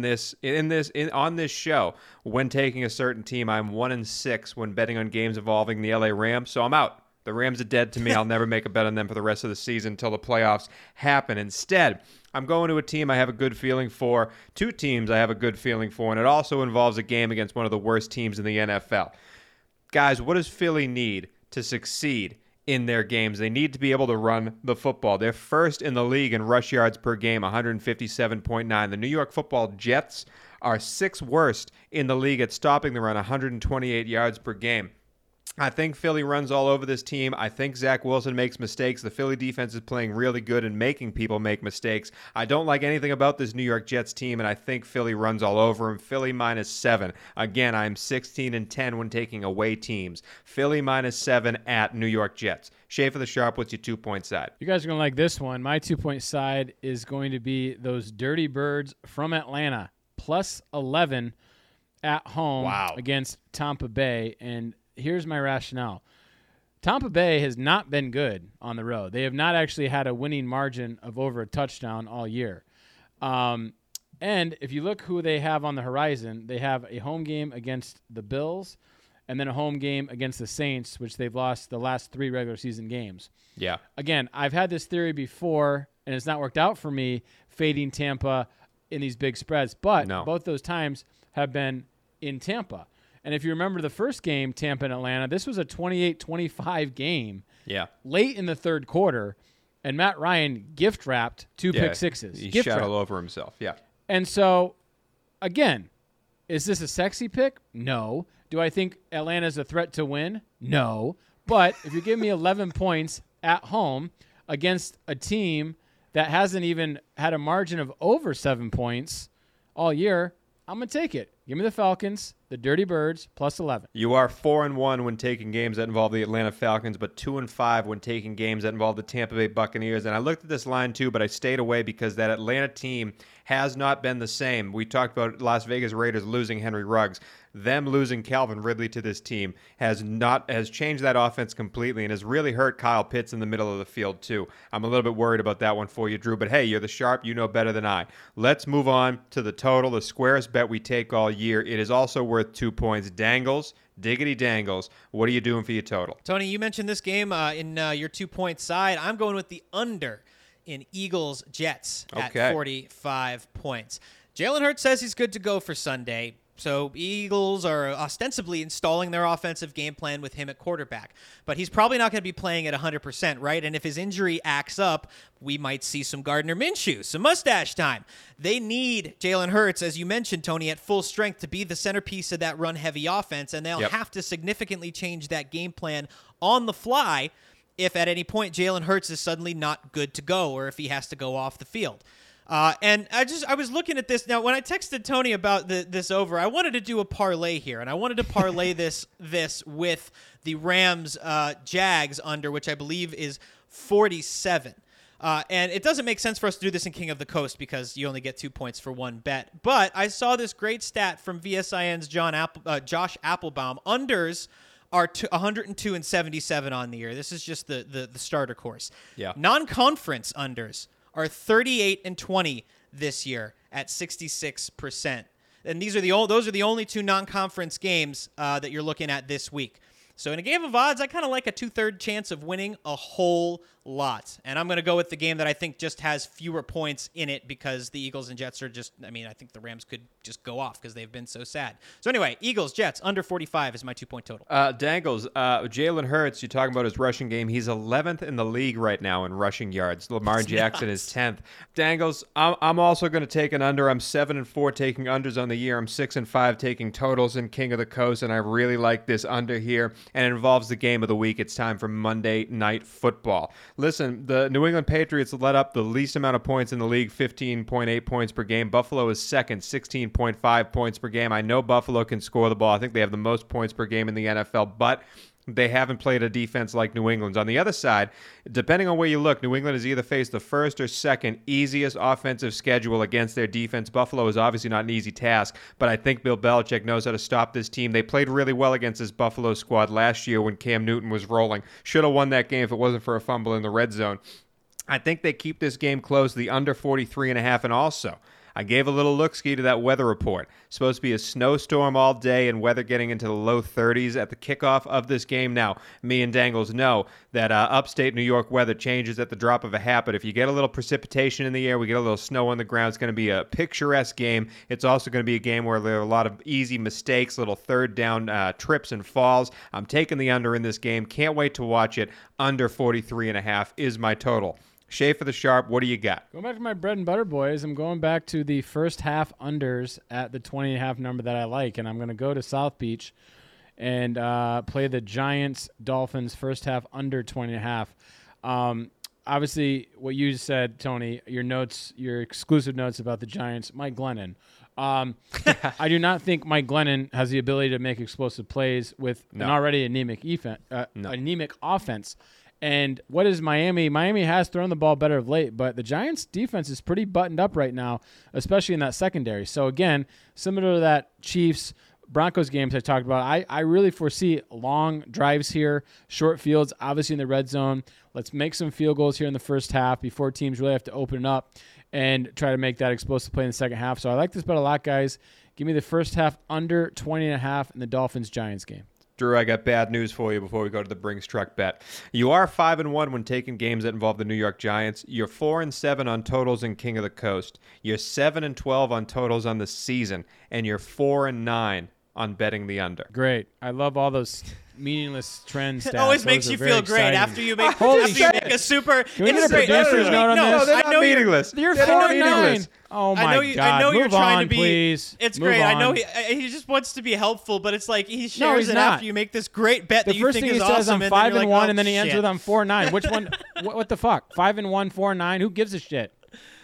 this show. When taking a certain team, I'm 1-6 when betting on games involving the LA Rams, so I'm out. The Rams are dead to me. I'll never make a bet on them for the rest of the season until the playoffs happen. Instead, I'm going to a team I have a good feeling for, 2 teams I have a good feeling for, and it also involves a game against one of the worst teams in the NFL. Guys, what does Philly need to succeed in their games? They need to be able to run the football. They're first in the league in rush yards per game, 157.9. The New York Football Jets are 6th worst in the league at stopping the run, 128 yards per game. I think Philly runs all over this team. I think Zach Wilson makes mistakes. The Philly defense is playing really good and making people make mistakes. I don't like anything about this New York Jets team, and I think Philly runs all over them. Philly -7. Again, I'm 16-10 when taking away teams. Philly -7 at New York Jets. Schaefer the Sharp, what's your 2-point side? You guys are going to like this one. My 2-point side is going to be those Dirty Birds from Atlanta, +11 at home against Tampa Bay. And here's my rationale. Tampa Bay has not been good on the road. They have not actually had a winning margin of over a touchdown all year. And if you look who they have on the horizon, they have a home game against the Bills and then a home game against the Saints, which they've lost the last 3 regular season games. Yeah. Again, I've had this theory before, and it's not worked out for me, fading Tampa in these big spreads. But both those times have been in Tampa. And if you remember the first game, Tampa and Atlanta, this was a 28-25 game. Yeah. Late in the third quarter, and Matt Ryan gift-wrapped 2 pick sixes. He shot all over himself, And so, again, is this a sexy pick? No. Do I think Atlanta's a threat to win? No. But if you give me 11 points at home against a team that hasn't even had a margin of over 7 points all year, I'm going to take it. Give me the Falcons, the Dirty Birds, plus 11. You are 4-1 when taking games that involve the Atlanta Falcons, but 2-5 when taking games that involve the Tampa Bay Buccaneers. And I looked at this line too, but I stayed away because that Atlanta team has not been the same. We talked about Las Vegas Raiders losing Henry Ruggs. Them losing Calvin Ridley to this team has changed that offense completely and has really hurt Kyle Pitts in the middle of the field too. I'm a little bit worried about that one for you, Drew, but hey, you're the sharp, you know better than I. Let's move on to the total, the squarest bet we take all year. It is also worth 2 points. Dangles, diggity dangles. What are you doing for your total? Tony, you mentioned this game in your 2-point side. I'm going with the under in Eagles-Jets at 45 points. Jalen Hurts says he's good to go for Sunday. So Eagles are ostensibly installing their offensive game plan with him at quarterback. But he's probably not going to be playing at 100%, right? And if his injury acts up, we might see some Gardner Minshew, some mustache time. They need Jalen Hurts, as you mentioned, Tony, at full strength to be the centerpiece of that run-heavy offense, and they'll have to significantly change that game plan on the fly if at any point Jalen Hurts is suddenly not good to go or if he has to go off the field. And I was looking at this. Now, when I texted Tony about this over, I wanted to do a parlay here, and I wanted to parlay this with the Rams Jags under, which I believe is 47. And it doesn't make sense for us to do this in King of the Coast because you only get 2 points for one bet. But I saw this great stat from VSIN's Josh Applebaum. Unders are 102 and 77 on the year. This is just the starter course. Yeah. Non-conference unders are 38 and 20 this year at 66%. And those are the only two non-conference games that you're looking at this week. So in a game of odds, I kind of like a 2/3 chance of winning a whole lot. And I'm going to go with the game that I think just has fewer points in it because the Eagles and Jets are I think the Rams could just go off because they've been so sad. So anyway, Eagles, Jets, under 45 is my 2-point total. Dangles, Jalen Hurts, you're talking about his rushing game. He's 11th in the league right now in rushing yards. Lamar Jackson is 10th. Dangles, I'm also going to take an under. I'm 7-4 taking unders on the year. I'm 6-5 taking totals in King of the Coast, and I really like this under here. And it involves the game of the week. It's time for Monday Night Football. Listen, the New England Patriots let up the least amount of points in the league, 15.8 points per game. Buffalo is second, 16.5 points per game. I know Buffalo can score the ball. I think they have the most points per game in the NFL, but they haven't played a defense like New England's. On the other side, depending on where you look, New England has either faced the first or second easiest offensive schedule against their defense. Buffalo is obviously not an easy task, but I think Bill Belichick knows how to stop this team. They played really well against this Buffalo squad last year when Cam Newton was rolling. Should have won that game if it wasn't for a fumble in the red zone. I think they keep this game close, the under 43.5, and also I gave a little look-ski to that weather report. Supposed to be a snowstorm all day and weather getting into the low 30s at the kickoff of this game. Now, me and Dangles know that upstate New York weather changes at the drop of a hat, but if you get a little precipitation in the air, we get a little snow on the ground, it's going to be a picturesque game. It's also going to be a game where there are a lot of easy mistakes, little third down trips and falls. I'm taking the under in this game. Can't wait to watch it. Under 43.5 is my total. Shay for the Sharp, what do you got? Going back to my bread and butter, boys, I'm going back to the first half unders at the 20.5 number that I like, and I'm going to go to South Beach and play the Giants-Dolphins first half under 20.5. Obviously, what you said, Tony, your exclusive notes about the Giants, Mike Glennon. I do not think Mike Glennon has the ability to make explosive plays with an already anemic offense. And what is Miami? Miami has thrown the ball better of late, but the Giants' defense is pretty buttoned up right now, especially in that secondary. So, again, similar to that Chiefs-Broncos games I talked about, I really foresee long drives here, short fields, obviously in the red zone. Let's make some field goals here in the first half before teams really have to open it up and try to make that explosive play in the second half. So I like this bet a lot, guys. Give me the first half under 20.5 in the Dolphins-Giants game. Drew, I got bad news for you before we go to the Brinks Truck bet. You are 5-1 when taking games that involve the New York Giants. You're 4-7 on totals in King of the Coast. You're 7-12 on totals on the season, and you're 4-9 on betting the under. Great. I love all those meaningless trends. It always makes you feel great after you make a super. Can we get a producer's note on this? They're not meaningless. You're 4-9. Oh my God! I know Move you're trying on, to be. Please. It's Move great. on. I know he just wants to be helpful, but it's like he shares he's it not. after you make this great bet that you think is awesome. The first thing he says, I'm 5-1, and then he ends with I'm 4-9. Which one? What the fuck? 5-1, 4-9. Who gives a shit?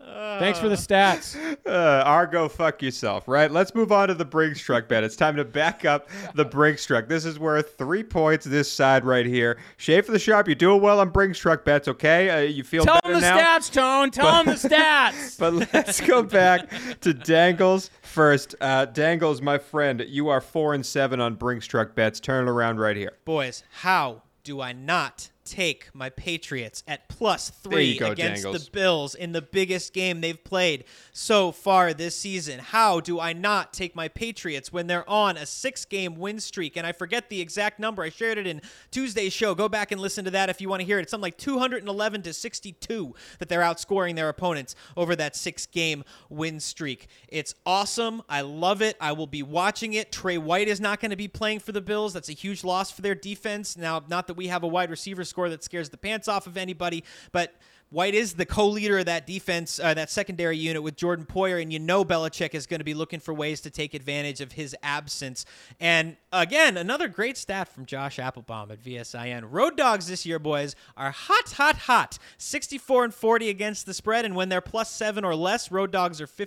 Thanks for the stats. Argo, fuck yourself, right? Let's move on to the Brinks truck bet. It's time to back up the Brinks truck. This is worth 3 points this side right here. Shave for the Sharp, you're doing well on Brinks truck bets, okay? You feel Tell better him the now? stats, Tone. Tell him the stats. But let's go back to Dangles first. Dangles, my friend, you are 4-7 on Brinks truck bets. Turn it around right here. Boys, how do I not take my Patriots at +3 against Dangles. the Bills in the biggest game they've played so far this season? How do I not take my Patriots when they're on a 6-game win streak? And I forget the exact number. I shared it in Tuesday's show. Go back and listen to that if you want to hear it. It's something like 211-62 that they're outscoring their opponents over that 6-game win streak. It's awesome. I love it. I will be watching it. Trey White is not going to be playing for the Bills. That's a huge loss for their defense. Now, not that we have a wide receiver score that scares the pants off of anybody, but White is the co-leader of that defense, that secondary unit with Jordan Poyer, and you know Belichick is going to be looking for ways to take advantage of his absence. And again, another great stat from Josh Applebaum at VSIN. Road Dogs this year, boys, are hot, hot, hot. 64-40 against the spread, and when they're +7 or less, Road Dogs are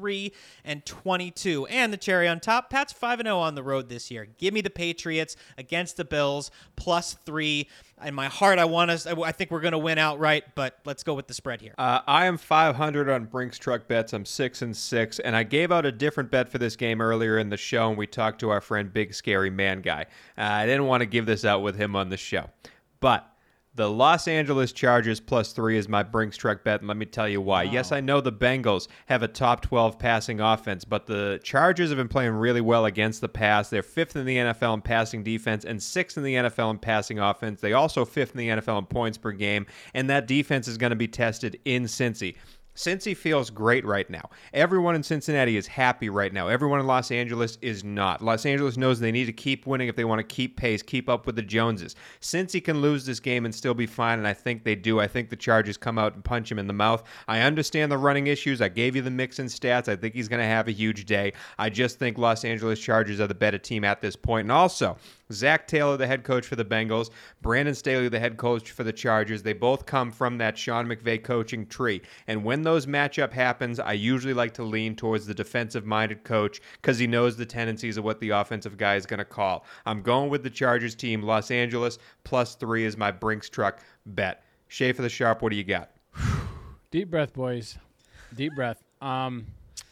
53-22. And the cherry on top, Pat's 5-0 on the road this year. Give me the Patriots against the Bills, +3. In my heart, I think we're going to win outright, but let's go with the spread here. I am 500 on Brinks truck bets. I'm 6-6, and I gave out a different bet for this game earlier in the show, and we talked to our friend Big Scary Man Guy. I didn't want to give this out with him on the show, but the Los Angeles Chargers +3 is my Brinks truck bet, and let me tell you why. Wow. Yes, I know the Bengals have a top 12 passing offense, but the Chargers have been playing really well against the pass. They're 5th in the NFL in passing defense and 6th in the NFL in passing offense. They also 5th in the NFL in points per game, and that defense is going to be tested in Cincy. Cincy feels great right now. Everyone in Cincinnati is happy right now. Everyone in Los Angeles is not. Los Angeles knows they need to keep winning if they want to keep pace, keep up with the Joneses. Cincy can lose this game and still be fine, and I think they do. I think the Chargers come out and punch him in the mouth. I understand the running issues. I gave you the Mixon stats. I think he's going to have a huge day. I just think Los Angeles Chargers are the better team at this point. And also, Zach Taylor, the head coach for the Bengals, Brandon Staley, the head coach for the Chargers, they both come from that Sean McVay coaching tree. And when those matchup happens, I usually like to lean towards the defensive-minded coach because he knows the tendencies of what the offensive guy is going to call. I'm going with the Chargers team. Los Angeles +3 is my Brinks truck bet. Shay for the Sharp, what do you got? Deep breath, boys. Deep breath. My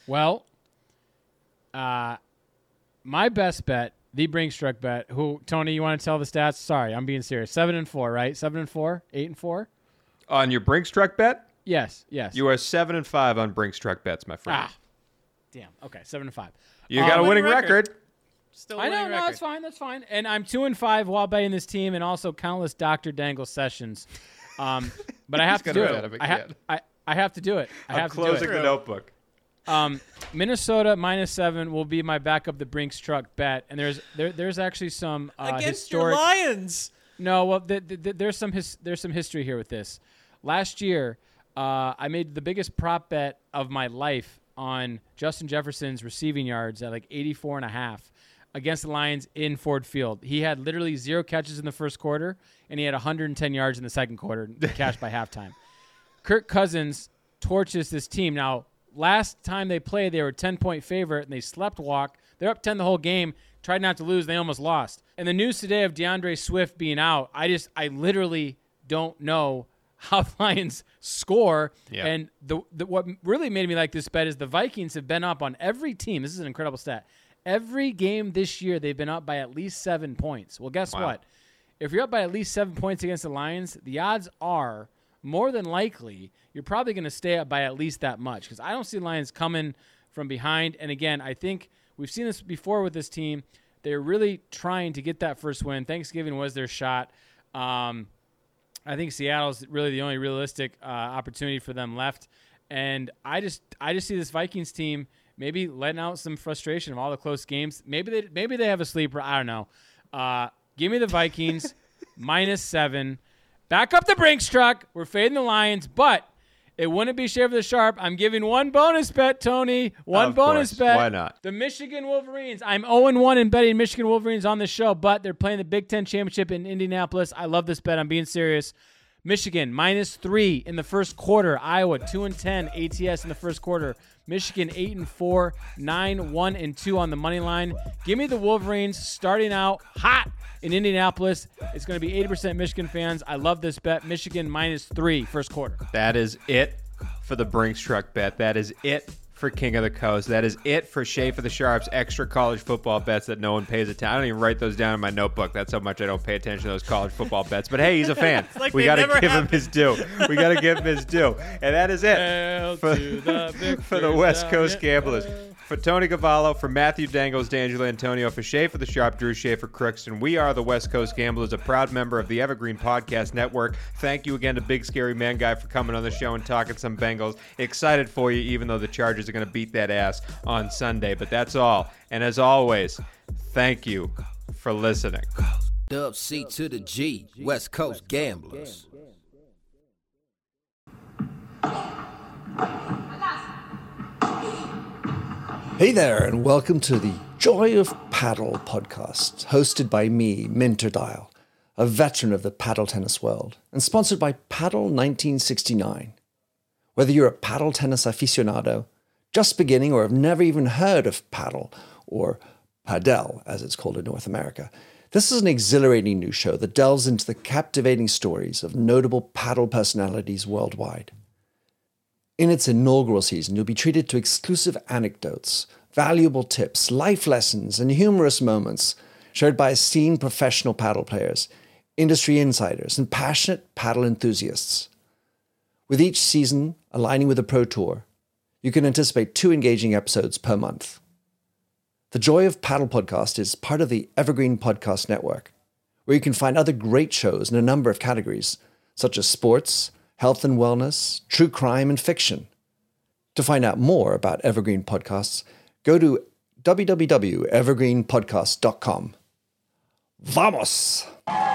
best bet, the Brinks truck bet. Who, Tony, you want to tell the stats? Sorry, I'm being serious. 7-4, right? 7-4? 8-4? On your Brinks truck bet? Yes. You are 7-5 on Brinks truck bets, my friend. Damn. Okay, 7-5. You got a winning record. Still I know, winning record. that's fine. And I'm 2-5 while betting this team, and also countless Dr. Dangle sessions. But I have to do it. I have to do it. I'm closing the notebook. Minnesota -7 will be my backup the Brinks truck bet, and there's actually some against historic your Lions. No, well there's some history here with this. Last year, I made the biggest prop bet of my life on Justin Jefferson's receiving yards at like 84.5 against the Lions in Ford Field. He had literally 0 catches in the first quarter, and he had 110 yards in the second quarter, cash by halftime. Kirk Cousins torches this team. Now, last time they played, they were a 10-point favorite, and they slept walk. They're up 10 the whole game, tried not to lose, they almost lost. And the news today of DeAndre Swift being out, I literally don't know how the Lions score. Yeah. And what really made me like this bet is the Vikings have been up on every team. This is an incredible stat. Every game this year, they've been up by at least 7 points. Well, guess what? If you're up by at least 7 points against the Lions, the odds are more than likely you're probably going to stay up by at least that much, because I don't see the Lions coming from behind. And again, I think we've seen this before with this team. They're really trying to get that first win. Thanksgiving was their shot. I think Seattle's really the only realistic opportunity for them left. And I just see this Vikings team maybe letting out some frustration of all the close games. Maybe they have a sleeper. I don't know. Give me the Vikings -7. Back up the Brinks truck. We're fading the Lions, but it wouldn't be Share for the Sharp. I'm giving one bonus bet, Tony. One bonus bet. Why not? The Michigan Wolverines. I'm 0-1 in betting Michigan Wolverines on the show, but they're playing the Big Ten Championship in Indianapolis. I love this bet. I'm being serious. Michigan -3 in the first quarter. Iowa 2-10 ATS in the first quarter. Michigan 8-4, 9-1-2 on the money line. Give me the Wolverines starting out hot in Indianapolis. It's going to be 80% Michigan fans. I love this bet. Michigan -3 first quarter. That is it for the Brinks truck bet. That is it for King of the Coast. That is it for Shea for the Sharps extra college football bets that no one pays attention. I don't even write those down in my notebook. That's how much I don't pay attention to those college football bets. But hey, he's a fan. like we got to give him his due. We got to give him his due. And that is it for the West Coast Gamblers. For Tony Cavallo, for Matthew Dangles, D'Angelo Antonio, for Shea for the Sharp, Drew Shea for Crookston, we are the West Coast Gamblers, a proud member of the Evergreen Podcast Network. Thank you again to Big Scary Man Guy for coming on the show and talking some Bengals. Excited for you, even though the Chargers are going to beat that ass on Sunday. But that's all. And as always, thank you for listening. Dub C to the G, West Coast Gamblers. Hey there, and welcome to the Joy of Paddle podcast, hosted by me, Minter Dial, a veteran of the paddle tennis world, and sponsored by Paddle 1969. Whether you're a paddle tennis aficionado, just beginning, or have never even heard of paddle, or padel, as it's called in North America, this is an exhilarating new show that delves into the captivating stories of notable paddle personalities worldwide. In its inaugural season, you'll be treated to exclusive anecdotes, valuable tips, life lessons, and humorous moments shared by esteemed professional paddle players, industry insiders, and passionate paddle enthusiasts. With each season aligning with the Pro Tour, you can anticipate 2 engaging episodes per month. The Joy of Paddle podcast is part of the Evergreen Podcast Network, where you can find other great shows in a number of categories, such as sports, health and wellness, true crime, and fiction. To find out more about Evergreen Podcasts, go to www.evergreenpodcast.com. Vamos!